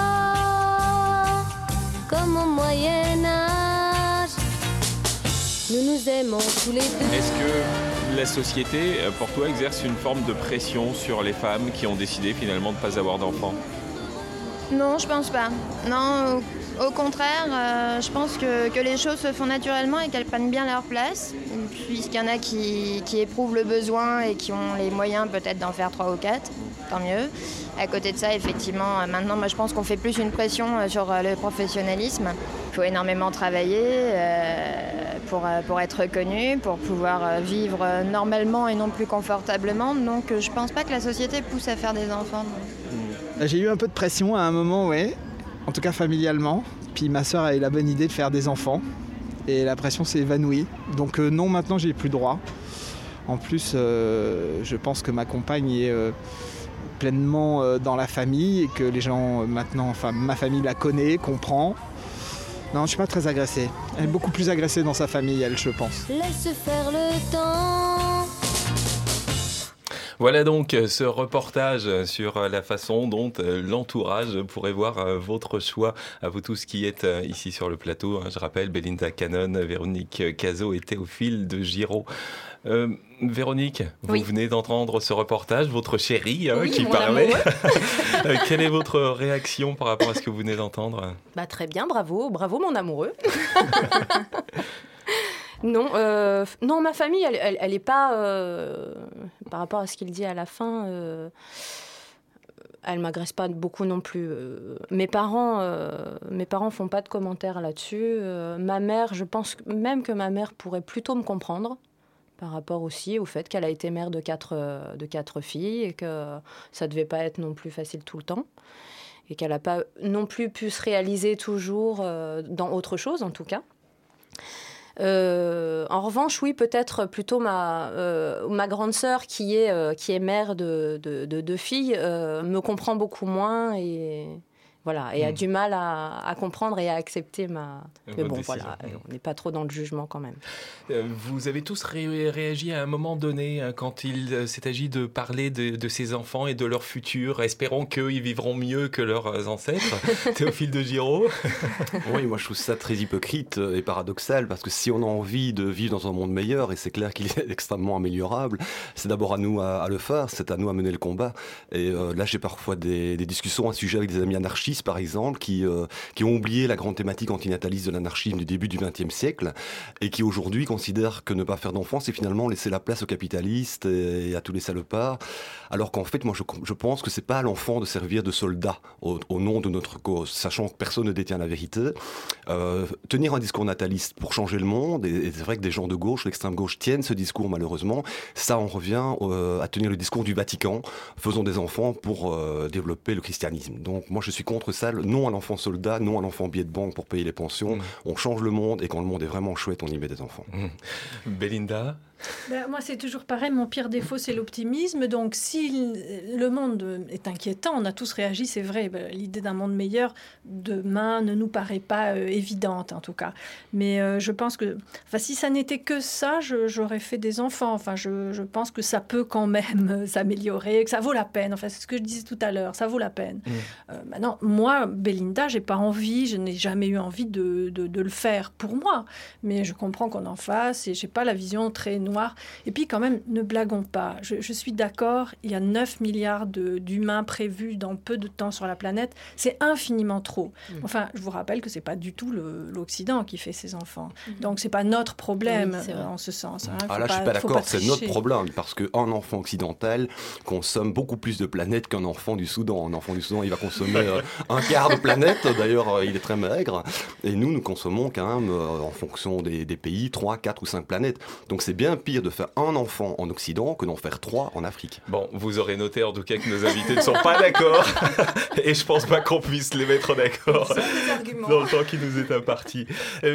L: encore comme au Moyen-Âge? Nous nous aimons tous les deux.
B: Est-ce que la société, pour toi, exerce une forme de pression sur les femmes qui ont décidé finalement de ne pas avoir d'enfants ?
V: Non, je pense pas. Non, au contraire, je pense que les choses se font naturellement et qu'elles prennent bien leur place. Puisqu'il y en a qui éprouvent le besoin et qui ont les moyens peut-être d'en faire 3 ou 4, tant mieux. À côté de ça, effectivement, maintenant, moi, je pense qu'on fait plus une pression sur le professionnalisme. Il faut énormément travailler pour être reconnu, pour pouvoir vivre normalement et non plus confortablement. Donc, je pense pas que la société pousse à faire des enfants.
W: J'ai eu un peu de pression à un moment, ouais. En tout cas familialement. Puis ma sœur a eu la bonne idée de faire des enfants. Et la pression s'est évanouie. Donc non, maintenant, j'ai plus droit. En plus, je pense que ma compagne est pleinement dans la famille et que les gens maintenant, enfin ma famille la connaît, comprend. Non, je ne suis pas très agressée. Elle est beaucoup plus agressée dans sa famille, elle, je pense.
L: Laisse faire le temps.
B: Voilà donc ce reportage sur la façon dont l'entourage pourrait voir votre choix, à vous tous qui êtes ici sur le plateau. Je rappelle, Belinda Cannon, Véronique Cazot et Théophile de Giraud. Véronique, vous venez d'entendre ce reportage, votre chéri qui parlait. Quelle est votre réaction par rapport à ce que vous venez d'entendre ?
P: Très bien, bravo mon amoureux. Non, ma famille, elle est pas, par rapport à ce qu'il dit à la fin, elle m'agresse pas beaucoup non plus. Mes parents font pas de commentaires là-dessus. Ma mère, je pense même que ma mère pourrait plutôt me comprendre, par rapport aussi au fait qu'elle a été mère de quatre filles et que ça devait pas être non plus facile tout le temps. Et qu'elle n'a pas non plus pu se réaliser toujours dans autre chose, en tout cas. En revanche, oui, peut-être plutôt ma grande sœur qui est mère de 2 filles me comprend beaucoup moins et voilà, et a du mal à comprendre et à accepter mais bon, voilà, on n'est pas trop dans le jugement quand même.
B: Vous avez tous réagi à un moment donné quand il s'est agi de parler de ces enfants et de leur futur. Espérons qu'ils vivront mieux que leurs ancêtres. Théophile de Giraud.
D: Oui, moi je trouve ça très hypocrite et paradoxal parce que si on a envie de vivre dans un monde meilleur, et c'est clair qu'il est extrêmement améliorable, c'est d'abord à nous à le faire, c'est à nous à mener le combat. Et là j'ai parfois des discussions à ce sujet avec des amis anarchistes gauchistes, par exemple, qui ont oublié la grande thématique antinataliste de l'anarchisme du début du XXe siècle et qui aujourd'hui considèrent que ne pas faire d'enfants, c'est finalement laisser la place aux capitalistes et à tous les salopards. Alors qu'en fait, moi, je pense que c'est pas à l'enfant de servir de soldat au nom de notre cause, sachant que personne ne détient la vérité. Tenir un discours nataliste pour changer le monde, et c'est vrai que des gens de gauche, l'extrême gauche, tiennent ce discours malheureusement, ça en revient à tenir le discours du Vatican, faisons des enfants pour développer le christianisme. Donc moi je suis contre ça, non à l'enfant soldat, non à l'enfant billet de banque pour payer les pensions, on change le monde et quand le monde est vraiment chouette, on y met des enfants.
B: Belinda ?
O: Moi, c'est toujours pareil. Mon pire défaut, c'est l'optimisme. Donc, si le monde est inquiétant, on a tous réagi, c'est vrai. L'idée d'un monde meilleur demain ne nous paraît pas évidente, en tout cas. Mais je pense que, si ça n'était que ça, j'aurais fait des enfants. Je pense que ça peut quand même s'améliorer, que ça vaut la peine. C'est ce que je disais tout à l'heure. Ça vaut la peine. Maintenant, moi, Belinda, j'ai pas envie. Je n'ai jamais eu envie de le faire pour moi. Mais je comprends qu'on en fasse et j'ai pas la vision très noire. Et puis quand même, ne blaguons pas. Je suis d'accord, il y a 9 milliards d'humains prévus dans peu de temps sur la planète. C'est infiniment trop. Enfin, je vous rappelle que c'est pas du tout l'Occident qui fait ces enfants. Donc c'est pas notre problème en ce sens.
D: Là, je suis pas d'accord, c'est notre problème parce qu'un enfant occidental consomme beaucoup plus de planète qu'un enfant du Soudan. Un enfant du Soudan, il va consommer un quart de planète. D'ailleurs, il est très maigre. Et nous consommons quand même, en fonction des pays, 3, 4 ou 5 planètes. Donc c'est bien pire de faire un enfant en Occident que d'en faire 3 en Afrique.
B: Bon, vous aurez noté en tout cas que nos invités ne sont pas d'accord et je pense pas qu'on puisse les mettre d'accord dans le temps qui nous est imparti.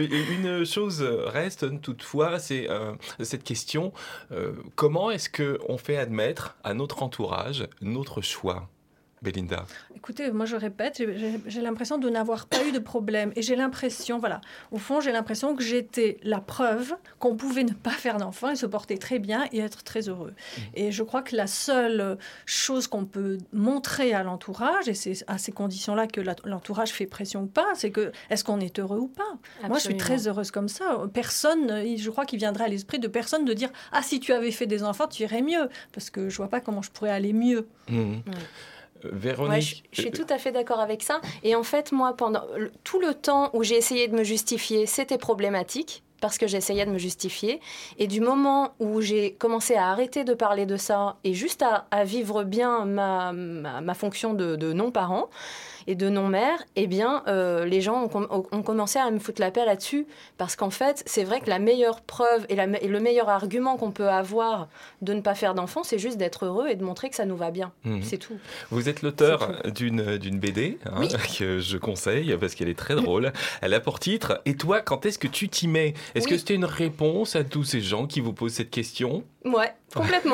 B: Une chose reste toutefois, c'est cette question, comment est-ce qu'on fait admettre à notre entourage notre choix ? Belinda.
O: Écoutez, moi je répète, j'ai l'impression de n'avoir pas eu de problème. Et j'ai l'impression, au fond, j'ai l'impression que j'étais la preuve qu'on pouvait ne pas faire d'enfant et se porter très bien et être très heureux. Et je crois que la seule chose qu'on peut montrer à l'entourage, et c'est à ces conditions-là que l'entourage fait pression ou pas, c'est que est-ce qu'on est heureux ou pas ? Absolument. Moi je suis très heureuse comme ça. Personne, je crois qu'il viendrait à l'esprit de personne de dire « Ah, si tu avais fait des enfants, tu irais mieux ». Parce que je vois pas comment je pourrais aller mieux.
B: Véronique.
P: Je suis tout à fait d'accord avec ça. Et en fait, moi, pendant tout le temps où j'ai essayé de me justifier, c'était problématique parce que j'essayais de me justifier. Et du moment où j'ai commencé à arrêter de parler de ça et juste à vivre bien ma fonction de non-parent et de non-mère, eh bien, les gens ont commencé à me foutre la paix là-dessus. Parce qu'en fait, c'est vrai que la meilleure preuve et le meilleur argument qu'on peut avoir de ne pas faire d'enfant, c'est juste d'être heureux et de montrer que ça nous va bien. C'est tout.
B: Vous êtes l'auteur d'une BD que je conseille parce qu'elle est très drôle. Elle a pour titre « Et toi, quand est-ce que tu t'y mets ?» Est-ce que c'était une réponse à tous ces gens qui vous posent cette question ?
P: Ouais, complètement.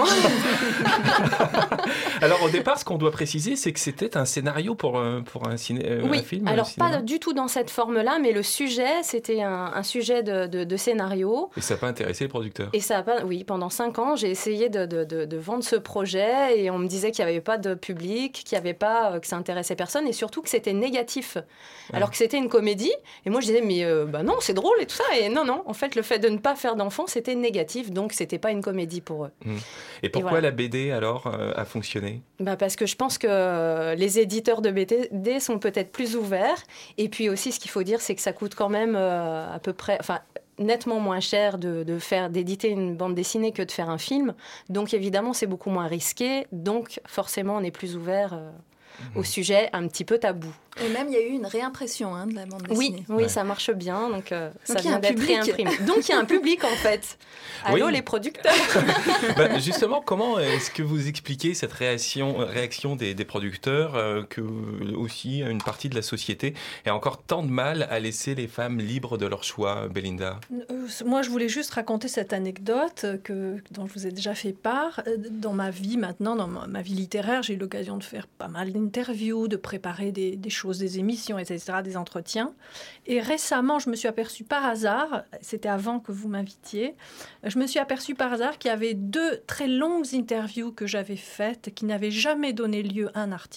B: Alors au départ, ce qu'on doit préciser, c'est que c'était un scénario pour un film.
P: Alors pas du tout dans cette forme-là, mais le sujet, c'était un sujet de scénario.
B: Et ça n'a pas intéressé les producteurs.
P: Et ça a pas, pendant 5 ans, j'ai essayé de vendre ce projet et on me disait qu'il n'y avait pas de public, que ça intéressait personne et surtout que c'était négatif. Alors que c'était une comédie. Et moi je disais mais non, c'est drôle et tout ça. Et non, en fait le fait de ne pas faire d'enfants, c'était négatif, donc c'était pas une comédie pour eux.
B: Et pourquoi la BD alors a fonctionné ?
P: Parce que je pense que les éditeurs de BD sont peut-être plus ouverts. Et puis aussi, ce qu'il faut dire, c'est que ça coûte quand même à peu près, nettement moins cher d'éditer une bande dessinée que de faire un film. Donc évidemment, c'est beaucoup moins risqué. Donc forcément, on est plus ouvert au sujet un petit peu tabou.
A: Et même, il y a eu une réimpression de la bande dessinée.
P: Oui, ça marche bien, donc ça vient d'être réimprimé. Donc il y a un public, en fait. Allô, les producteurs.
B: Justement, comment est-ce que vous expliquez cette réaction des producteurs que aussi une partie de la société a encore tant de mal à laisser les femmes libres de leur choix, Belinda ?
O: Moi, je voulais juste raconter cette anecdote dont je vous ai déjà fait part. Dans ma vie maintenant, dans ma vie littéraire, j'ai eu l'occasion de faire pas mal d'interviews, de préparer des choses, des émissions, etc., des entretiens. Et récemment, je me suis aperçue par hasard, c'était avant que vous m'invitiez, je me suis aperçue par hasard qu'il y avait 2 très longues interviews que j'avais faites qui n'avaient jamais donné lieu à un article.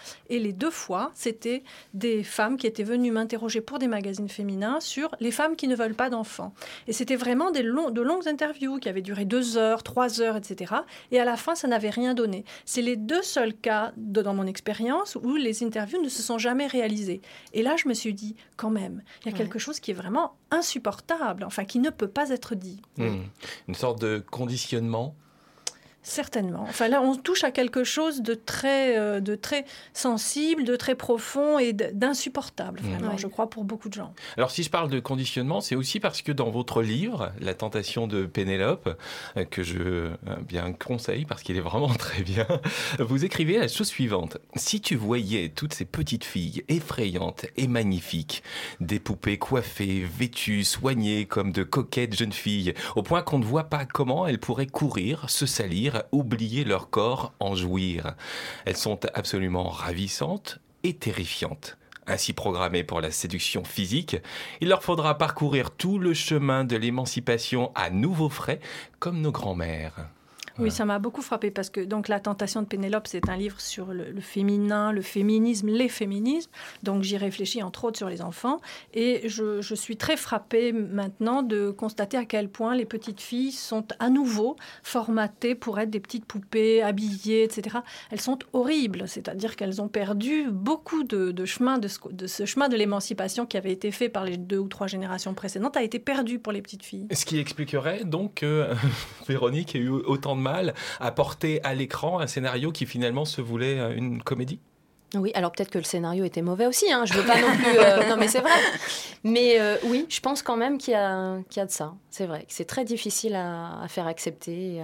O: Et les 2 fois, c'était des femmes qui étaient venues m'interroger pour des magazines féminins sur les femmes qui ne veulent pas d'enfants. Et c'était vraiment de longues interviews qui avaient duré 2 heures, 3 heures, etc. Et à la fin, ça n'avait rien donné. C'est les 2 seuls cas dans mon expérience où les interviews ne se sont jamais réalisées. Et là, je me suis dit, quand même, il y a quelque chose qui est vraiment insupportable, enfin, qui ne peut pas être dit.
B: Une sorte de conditionnement.
O: Certainement. Enfin là, on touche à quelque chose de très sensible, de très profond et d'insupportable, vraiment, je crois, pour beaucoup de gens.
B: Alors, si je parle de conditionnement, c'est aussi parce que dans votre livre, La tentation de Pénélope, que je bien conseille parce qu'il est vraiment très bien, vous écrivez la chose suivante. Si tu voyais toutes ces petites filles effrayantes et magnifiques, des poupées coiffées, vêtues, soignées comme de coquettes jeunes filles, au point qu'on ne voit pas comment elles pourraient courir, se salir, oublier leur corps, en jouir. Elles sont absolument ravissantes et terrifiantes. Ainsi programmées pour la séduction physique, il leur faudra parcourir tout le chemin de l'émancipation à nouveau frais, comme nos grands-mères.
O: Oui, ça m'a beaucoup frappée parce que donc, La tentation de Pénélope, c'est un livre sur le féminin, le féminisme, les féminismes. Donc j'y réfléchis entre autres sur les enfants. Et je suis très frappée maintenant de constater à quel point les petites filles sont à nouveau formatées pour être des petites poupées, habillées, etc. Elles sont horribles, c'est-à-dire qu'elles ont perdu beaucoup de chemin, de ce chemin de l'émancipation qui avait été fait par les 2 ou 3 générations précédentes, a été perdu pour les petites filles.
B: Ce qui expliquerait donc que Véronique ait eu autant de mal à porter à l'écran un scénario qui finalement se voulait une comédie.
P: Oui, alors peut-être que le scénario était mauvais aussi, hein. Je veux pas non plus... non, mais c'est vrai. Mais oui, je pense quand même qu'il y a de ça. C'est vrai que c'est très difficile à faire accepter.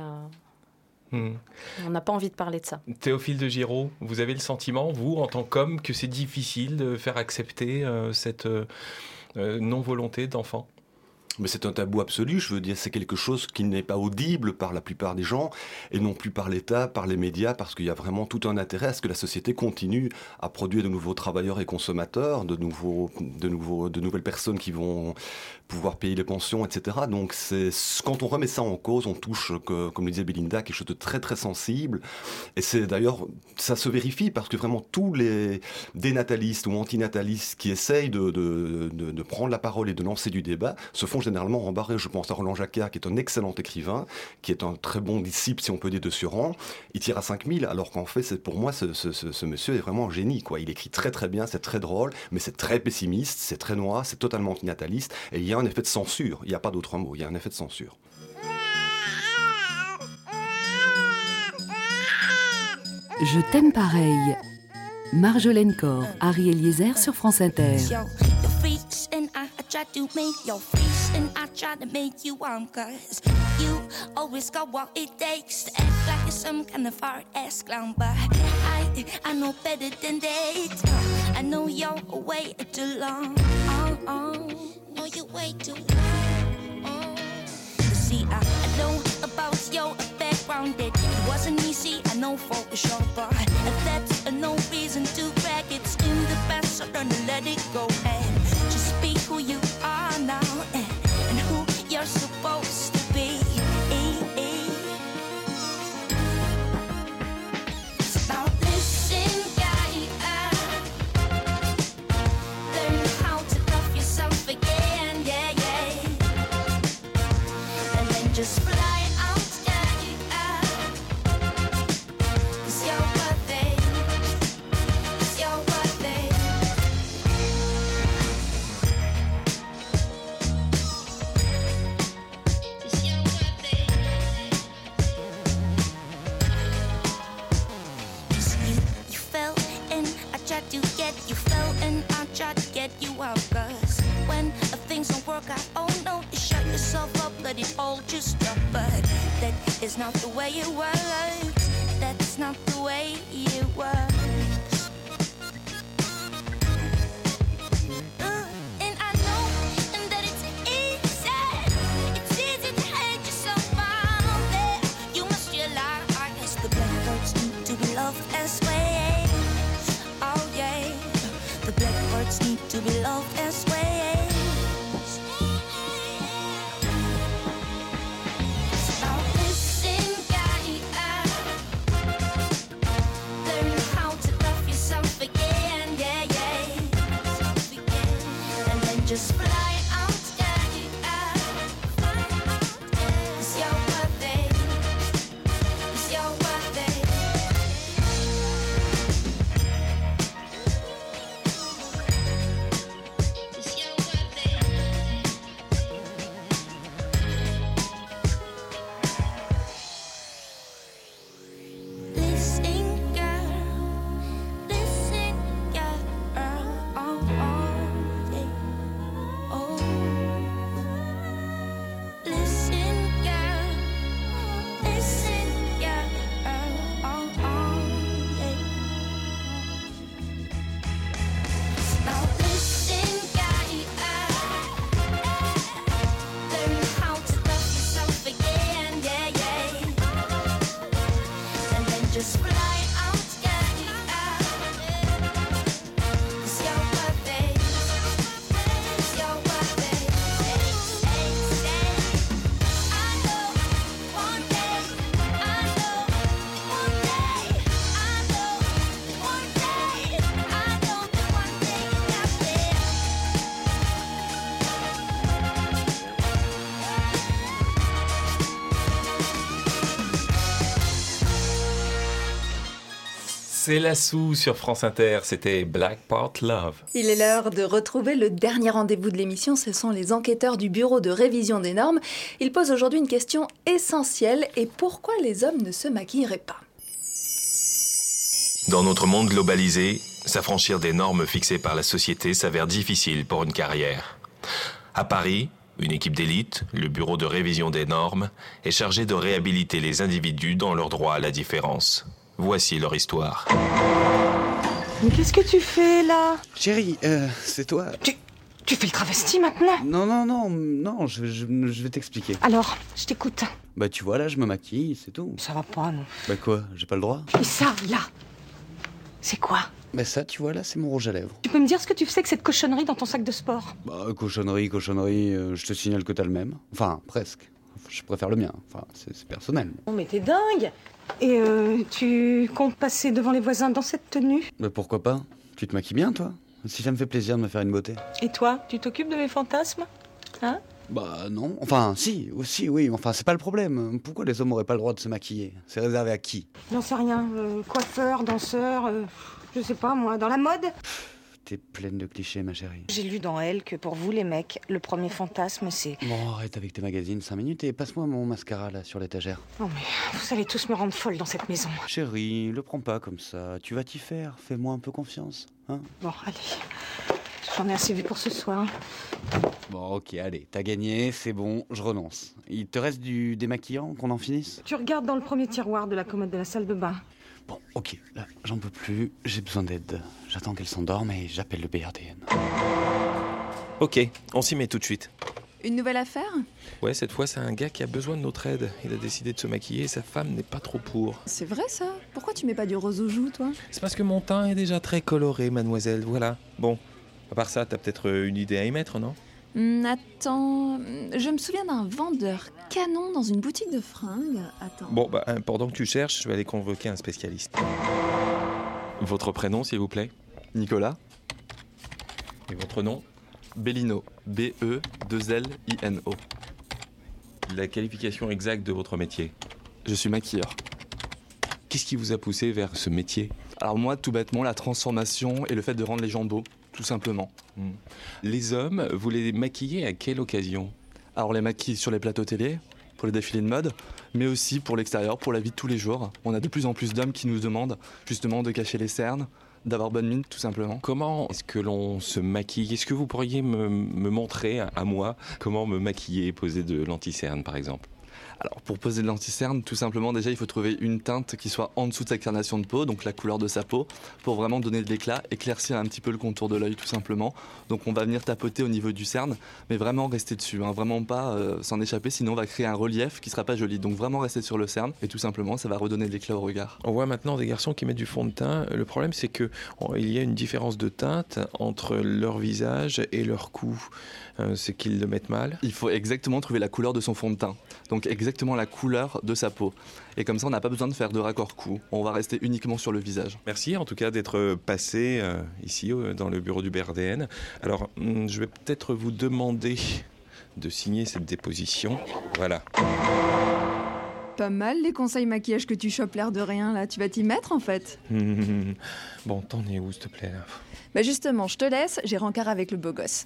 P: On n'a pas envie de parler de ça.
B: Théophile de Giraud, vous avez le sentiment, vous, en tant qu'homme, que c'est difficile de faire accepter cette non-volonté d'enfant ?
D: Mais c'est un tabou absolu, je veux dire, c'est quelque chose qui n'est pas audible par la plupart des gens, et non plus par l'État, par les médias, parce qu'il y a vraiment tout un intérêt à ce que la société continue à produire de nouveaux travailleurs et consommateurs, de nouvelles personnes qui vont pouvoir payer les pensions, etc. Donc quand on remet ça en cause, on touche, comme le disait Belinda, quelque chose de très très sensible, et c'est d'ailleurs, ça se vérifie, parce que vraiment tous les dénatalistes ou antinatalistes qui essayent de prendre la parole et de lancer du débat se font généralement rembarrer. Je pense à Roland Jacquard, qui est un excellent écrivain, qui est un très bon disciple, si on peut dire, de Suran. Il tire à 5000, alors qu'en fait, pour moi, ce monsieur est vraiment un génie, quoi. Il écrit très très bien, c'est très drôle, mais c'est très pessimiste, c'est très noir, c'est totalement antinataliste, et il y a un effet de censure. Il n'y a pas d'autre mot, il y a un effet de censure.
E: Je t'aime pareil. Marjolaine Corr, Harry Eliezer sur France Inter.
H: And I try to make your face, and I try to make you warm, 'cause you always got what it takes to act like you're some kind of hard-ass clown. But I know better than that. I know you're way too long. No, you're way too long. See, I know about your background, that it wasn't easy, I know for sure, but that's no reason to drag it in the past, so don't let it go. And just be who you are now, and who you're supposed to be. So now listen, guy, learn how to love yourself again, yeah, yeah. And then just fly out, yeah, 'cause you're worth it, 'cause you're worth it. 'Cause you're worth it. 'Cause you fell and I tried to get you, fell and I tried to get you out. 'Cause when things don't work out, oh no, you shut yourself up, let it all just drop. But that is not the way it works. That's not the way it works. And I know that it's easy to hate yourself out there. You must realize the blackbirds need to be loved as well. Oh yeah, the blackbirds need to be loved as well. Now listen, guy, learn how to love yourself just fly out together. It's your birthday. It's your birthday. It's your birthday. Listen, girl. Listen, girl. Oh, yeah. Oh. Listen, girl. Listen, girl. Oh, yeah. Now listen, girl. Learn how to love yourself again, yeah, yeah. And then just fly out together. It's your birthday. It's your birthday. I know one day. I know one day. I know one day. I know that one day you got there.
B: C'est Lassou sur France Inter, c'était Black Part Love.
A: Il est l'heure de retrouver le dernier rendez-vous de l'émission. Ce sont les enquêteurs du Bureau de révision des normes. Ils posent aujourd'hui une question essentielle. Et pourquoi les hommes ne se maquilleraient pas ?
F: Dans notre monde globalisé, s'affranchir des normes fixées par la société s'avère difficile pour une carrière. À Paris, une équipe d'élite, le Bureau de révision des normes, est chargée de réhabiliter les individus dans leur droit à la différence. Voici leur histoire.
M: Mais qu'est-ce que tu fais là ?
N: Chérie, c'est toi.
M: Tu fais le travesti maintenant ?
N: Non, je vais t'expliquer.
M: Alors, je t'écoute.
N: Bah tu vois, là, je me maquille, c'est tout.
M: Ça va pas, non.
N: Bah quoi, j'ai pas le droit ?
M: Et ça, là, c'est quoi ?
N: Bah ça, tu vois, là, c'est mon rouge à lèvres.
M: Tu peux me dire ce que tu fais avec cette cochonnerie dans ton sac de sport ?
N: Bah cochonnerie, je te signale que t'as le même. Enfin, presque. Je préfère le mien, enfin, c'est personnel.
M: Oh mais t'es dingue ! Et tu comptes passer devant les voisins dans cette tenue ?
N: Bah pourquoi pas ? Tu te maquilles bien, toi ? Si ça me fait plaisir de me faire une beauté.
M: Et toi, tu t'occupes de mes fantasmes ? Hein ?
N: Bah non, enfin si, aussi oui, enfin c'est pas le problème. Pourquoi les hommes auraient pas le droit de se maquiller ? C'est réservé à qui ?
M: J'en sais rien, coiffeur, danseur, je sais pas moi, dans la mode ?
N: T'es pleine de clichés, ma chérie.
M: J'ai lu dans Elle que pour vous les mecs, le premier fantasme c'est...
N: Bon, arrête avec tes magazines 5 minutes et passe-moi mon mascara là sur l'étagère.
M: Non mais vous allez tous me rendre folle dans cette maison.
N: Chérie, le prends pas comme ça, tu vas t'y faire, fais-moi un peu confiance, hein ?
M: Bon, allez, j'en ai assez vu pour ce soir.
N: Bon, ok, allez, t'as gagné, c'est bon, je renonce. Il te reste du démaquillant, qu'on en finisse ?
M: Tu regardes dans le premier tiroir de la commode de la salle de bain.
N: Bon, ok, là, j'en peux plus, j'ai besoin d'aide. J'attends qu'elle s'endorme et j'appelle le BRDN.
B: Ok, on s'y met tout de suite.
A: Une nouvelle affaire ?
B: Ouais, cette fois, c'est un gars qui a besoin de notre aide. Il a décidé de se maquiller et sa femme n'est pas trop pour.
A: C'est vrai ça ? Pourquoi tu mets pas du rose aux joues, toi ?
B: C'est parce que mon teint est déjà très coloré, mademoiselle, voilà. Bon, à part ça, t'as peut-être une idée à y mettre, non ?
A: Attends, je me souviens d'un vendeur canon dans une boutique de fringues. Attends.
B: Bon, bah, pendant que tu cherches, je vais aller convoquer un spécialiste. Votre prénom, s'il vous plaît ?
X: Nicolas.
B: Et votre nom ?
X: Bellino. B-E-2-L-I-N-O.
B: La qualification exacte de votre métier ?
X: Je suis maquilleur.
B: Qu'est-ce qui vous a poussé vers ce métier ?
X: Alors moi, tout bêtement, la transformation et le fait de rendre les gens beaux, tout simplement.
B: Les hommes, vous les maquillez à quelle occasion ?
X: Alors on les maquille sur les plateaux télé, pour les défilés de mode, mais aussi pour l'extérieur, pour la vie de tous les jours. On a de plus en plus d'hommes qui nous demandent justement de cacher les cernes, d'avoir bonne mine, tout simplement.
B: Comment est-ce que l'on se maquille ? Est-ce que vous pourriez me montrer à moi comment me maquiller, poser de l'anti-cerne par exemple ?
X: Alors pour poser de l'anti-cerne, tout simplement déjà il faut trouver une teinte qui soit en dessous de sa carnation de peau, donc la couleur de sa peau, pour vraiment donner de l'éclat, éclaircir un petit peu le contour de l'œil tout simplement. Donc on va venir tapoter au niveau du cerne, mais vraiment rester dessus, hein, vraiment pas s'en échapper, sinon on va créer un relief qui sera pas joli. Donc vraiment rester sur le cerne et tout simplement ça va redonner de l'éclat au regard.
B: On voit maintenant des garçons qui mettent du fond de teint. Le problème c'est que il y a une différence de teinte entre leur visage et leur cou. C'est qu'ils le mettent mal.
X: Il faut exactement trouver la couleur de son fond de teint. Donc avec exactement la couleur de sa peau. Et comme ça, on n'a pas besoin de faire de raccord cou. On va rester uniquement sur le visage.
B: Merci en tout cas d'être passé ici dans le bureau du BRDN. Alors, je vais peut-être vous demander de signer cette déposition. Voilà.
A: Pas mal les conseils maquillage que tu chopes l'air de rien là. Tu vas t'y mettre en fait.
B: Bon, t'en es où s'il te plaît là?
A: Bah justement, je te laisse, j'ai rencard avec le beau gosse.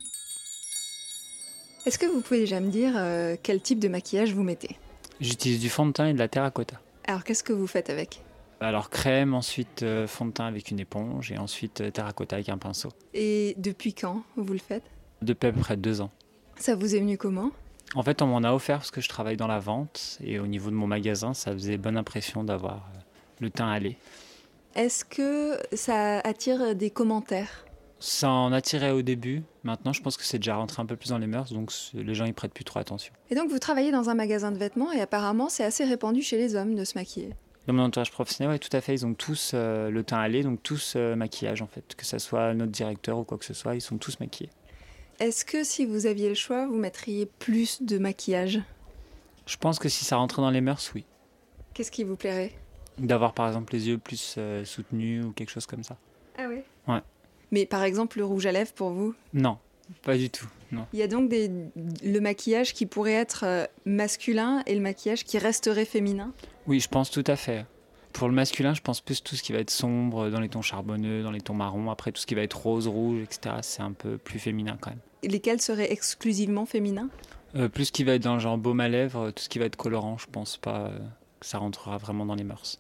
A: Est-ce que vous pouvez déjà me dire quel type de maquillage vous mettez?
C: J'utilise du fond de teint et de la terracotta.
A: Alors qu'est-ce que vous faites avec?
C: Alors crème, ensuite fond de teint avec une éponge et ensuite terracotta avec un pinceau.
A: Et depuis quand vous le faites?
C: Depuis à peu près 2 ans.
A: Ça vous est venu comment?
C: En fait, on m'en a offert parce que je travaille dans la vente et au niveau de mon magasin, ça faisait bonne impression d'avoir le teint allé.
A: Est-ce que ça attire des commentaires?
C: Ça en attirait au début. Maintenant, je pense que c'est déjà rentré un peu plus dans les mœurs, donc les gens y prêtent plus trop attention.
A: Et donc, vous travaillez dans un magasin de vêtements et apparemment, c'est assez répandu chez les hommes de se maquiller.
C: Dans mon entourage professionnel, oui, tout à fait. Ils ont tous le teint allé, donc tous maquillage en fait. Que ce soit notre directeur ou quoi que ce soit, ils sont tous maquillés.
A: Est-ce que si vous aviez le choix, vous mettriez plus de maquillage?
C: Je pense que si ça rentrait dans les mœurs, oui.
A: Qu'est-ce qui vous plairait?
C: D'avoir par exemple les yeux plus soutenus ou quelque chose comme ça.
A: Ah oui?
C: Ouais.
A: Mais par exemple, le rouge à lèvres pour vous?
C: Non, pas du tout, non.
A: Il y a donc le maquillage qui pourrait être masculin et le maquillage qui resterait féminin?
C: Oui, je pense tout à fait. Pour le masculin, je pense plus tout ce qui va être sombre, dans les tons charbonneux, dans les tons marrons. Après, tout ce qui va être rose, rouge, etc., c'est un peu plus féminin quand même.
A: Et lesquels seraient exclusivement féminins?
C: Plus ce qui va être dans le genre baume à lèvres, tout ce qui va être colorant, je pense pas que ça rentrera vraiment dans les mœurs.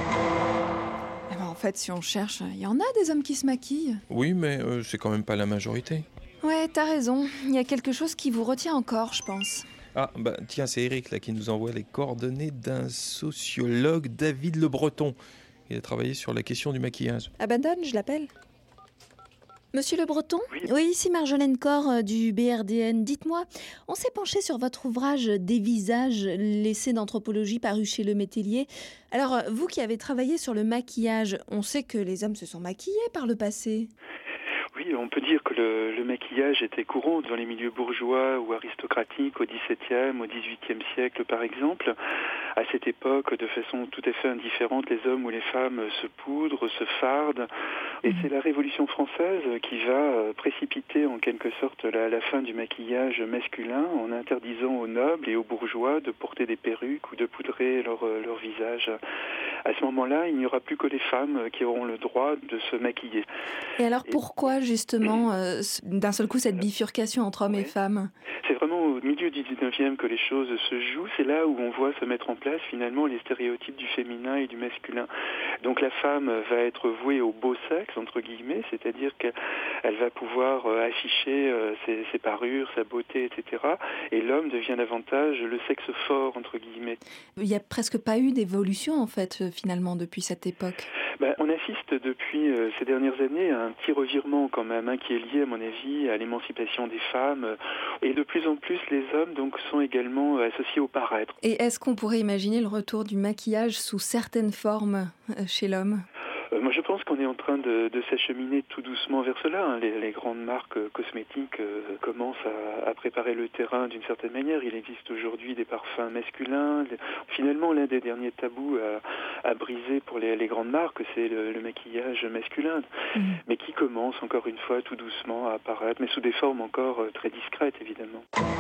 A: Eh ben, en fait, si on cherche, il y en a des hommes qui se maquillent.
B: Oui, mais c'est quand même pas la majorité.
A: Ouais, t'as raison. Il y a quelque chose qui vous retient encore, je pense.
B: Ah, bah tiens, c'est Eric là qui nous envoie les coordonnées d'un sociologue, David Le Breton. Il a travaillé sur la question du maquillage.
A: Abandonne, je l'appelle. Monsieur Le Breton? Oui, ici Marjolaine Corr du BRDN. Dites-moi, on s'est penché sur votre ouvrage Des visages, l'essai d'anthropologie paru chez Le Métellier. Alors, vous qui avez travaillé sur le maquillage, on sait que les hommes se sont maquillés par le passé.
G: Oui, on peut dire que le maquillage était courant dans les milieux bourgeois ou aristocratiques au XVIIe, au XVIIIe siècle par exemple. À cette époque, de façon tout à fait indifférente, les hommes ou les femmes se poudrent, se fardent. Et c'est la Révolution française qui va précipiter en quelque sorte la fin du maquillage masculin en interdisant aux nobles et aux bourgeois de porter des perruques ou de poudrer leur visage. À ce moment-là, il n'y aura plus que les femmes qui auront le droit de se maquiller.
A: Et alors pourquoi justement d'un seul coup cette bifurcation entre hommes et femmes?
G: C'est vraiment au milieu du 19e que les choses se jouent. C'est là où on voit se mettre en place finalement les stéréotypes du féminin et du masculin. Donc la femme va être vouée au beau sexe, entre guillemets, c'est-à-dire qu'elle va pouvoir afficher ses parures, sa beauté, etc. Et l'homme devient davantage le sexe fort, entre guillemets.
A: Il n'y a presque pas eu d'évolution en fait finalement depuis cette époque.
G: On assiste depuis ces dernières années à un petit revirement quand même, qui est lié à mon avis à l'émancipation des femmes. Et de plus en plus, les hommes donc sont également associés au paraître.
A: Et est-ce qu'on pourrait imaginer le retour du maquillage sous certaines formes chez l'homme ?
G: Moi, je pense qu'on est en train de s'acheminer tout doucement vers cela. Les grandes marques cosmétiques commencent à préparer le terrain d'une certaine manière. Il existe aujourd'hui des parfums masculins. Finalement, l'un des derniers tabous à briser pour les grandes marques, c'est le maquillage masculin, mais qui commence encore une fois tout doucement à apparaître, mais sous des formes encore très discrètes, évidemment.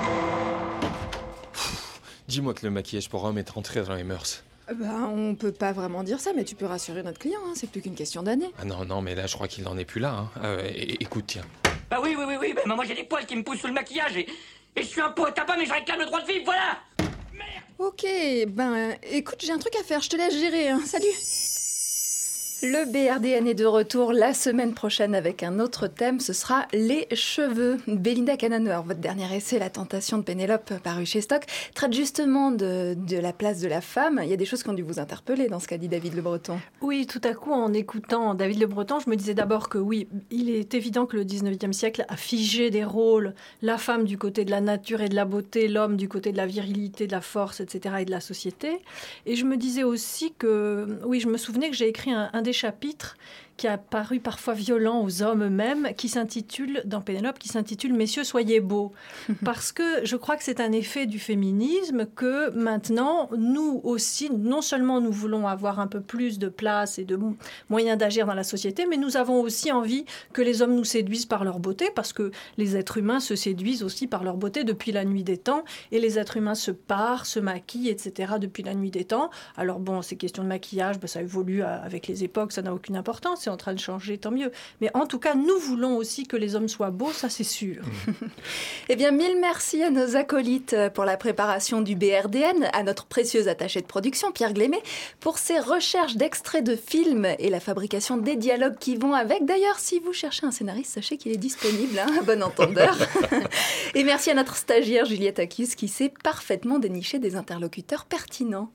B: Dis-moi que le maquillage pour homme est rentré dans les mœurs.
A: On peut pas vraiment dire ça, mais tu peux rassurer notre client, c'est plus qu'une question d'année.
B: Ah non, mais là je crois qu'il n'en est plus là. Écoute, tiens.
K: Bah oui, moi j'ai des poils qui me poussent sous le maquillage et je suis un poète à pas, mais je réclame le droit de vivre, voilà.
A: Ok, écoute, j'ai un truc à faire, je te laisse gérer, hein. Salut. Le BRDN est de retour la semaine prochaine avec un autre thème, ce sera les cheveux. Belinda Cananeur, votre dernier essai, La tentation de Pénélope, paru chez Stock, traite justement de la place de la femme. Il y a des choses qui ont dû vous interpeller dans ce qu'a dit David Le Breton.
O: Oui, tout à coup, en écoutant David Le Breton, je me disais d'abord que oui, il est évident que le 19e siècle a figé des rôles, la femme du côté de la nature et de la beauté, l'homme du côté de la virilité, de la force, etc., et de la société. Et je me disais aussi que, oui, je me souvenais que j'ai écrit un des chapitres qui a paru parfois violent aux hommes eux-mêmes, dans Pénélope, qui s'intitule « Messieurs, soyez beaux ». Parce que je crois que c'est un effet du féminisme que maintenant, nous aussi, non seulement nous voulons avoir un peu plus de place et de moyens d'agir dans la société, mais nous avons aussi envie que les hommes nous séduisent par leur beauté, parce que les êtres humains se séduisent aussi par leur beauté depuis la nuit des temps, et les êtres humains se parent, se maquillent, etc. depuis la nuit des temps. Alors bon, ces questions de maquillage, ça évolue avec les époques, ça n'a aucune importance, c'est en train de changer, tant mieux. Mais en tout cas, nous voulons aussi que les hommes soient beaux, ça c'est sûr.
A: Eh bien, mille merci à nos acolytes pour la préparation du BRDN, à notre précieuse attachée de production, Pierre Glémet, pour ses recherches d'extraits de films et la fabrication des dialogues qui vont avec. D'ailleurs, si vous cherchez un scénariste, sachez qu'il est disponible, à bon entendeur. Et merci à notre stagiaire Juliette Acus qui sait parfaitement dénicher des interlocuteurs pertinents.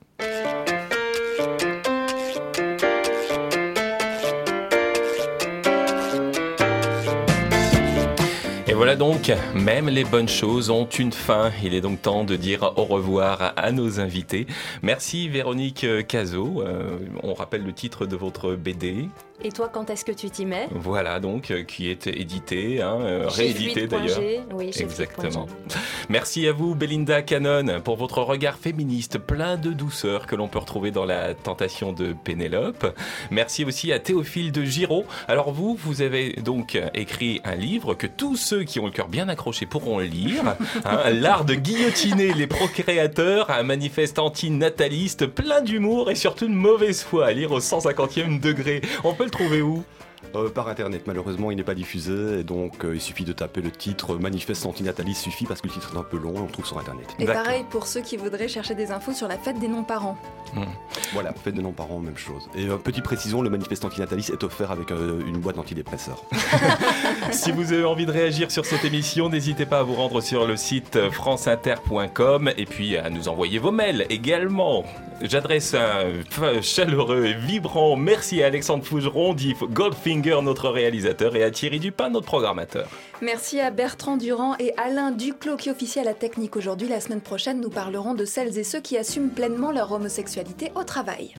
B: Et voilà donc, même les bonnes choses ont une fin. Il est donc temps de dire au revoir à nos invités. Merci Véronique Cazot. On rappelle le titre de votre BD.
P: Et toi, quand est-ce que tu t'y mets ?
B: Voilà, donc, qui est édité, réédité d'ailleurs.
P: Oui,
B: exactement. Merci à vous, Belinda Cannon, pour votre regard féministe plein de douceur que l'on peut retrouver dans La Tentation de Pénélope. Merci aussi à Théophile de Giraud. Alors vous avez donc écrit un livre que tous ceux qui ont le cœur bien accroché pourront lire. L'art de guillotiner les procréateurs, un manifeste antinataliste plein d'humour et surtout de mauvaise foi à lire au 150e degré. On peut le trouver où ?
D: Par internet, malheureusement il n'est pas diffusé et donc il suffit de taper le titre Manifeste antinataliste suffit parce que le titre est un peu long et on le trouve sur internet.
A: Et pareil pour ceux qui voudraient chercher des infos sur la fête des non-parents.
D: Voilà, fête des non-parents, même chose. Et petite précision, le manifeste antinataliste est offert avec une boîte d'antidépresseurs.
B: Si vous avez envie de réagir sur cette émission, n'hésitez pas à vous rendre sur le site franceinter.com et puis à nous envoyer vos mails également. J'adresse un chaleureux et vibrant merci à Alexandre Fougeron, dit Goldfinger, notre réalisateur, et à Thierry Dupin, notre programmateur.
A: Merci à Bertrand Durand et Alain Duclos qui officient à la technique aujourd'hui. La semaine prochaine, nous parlerons de celles et ceux qui assument pleinement leur homosexualité au travail.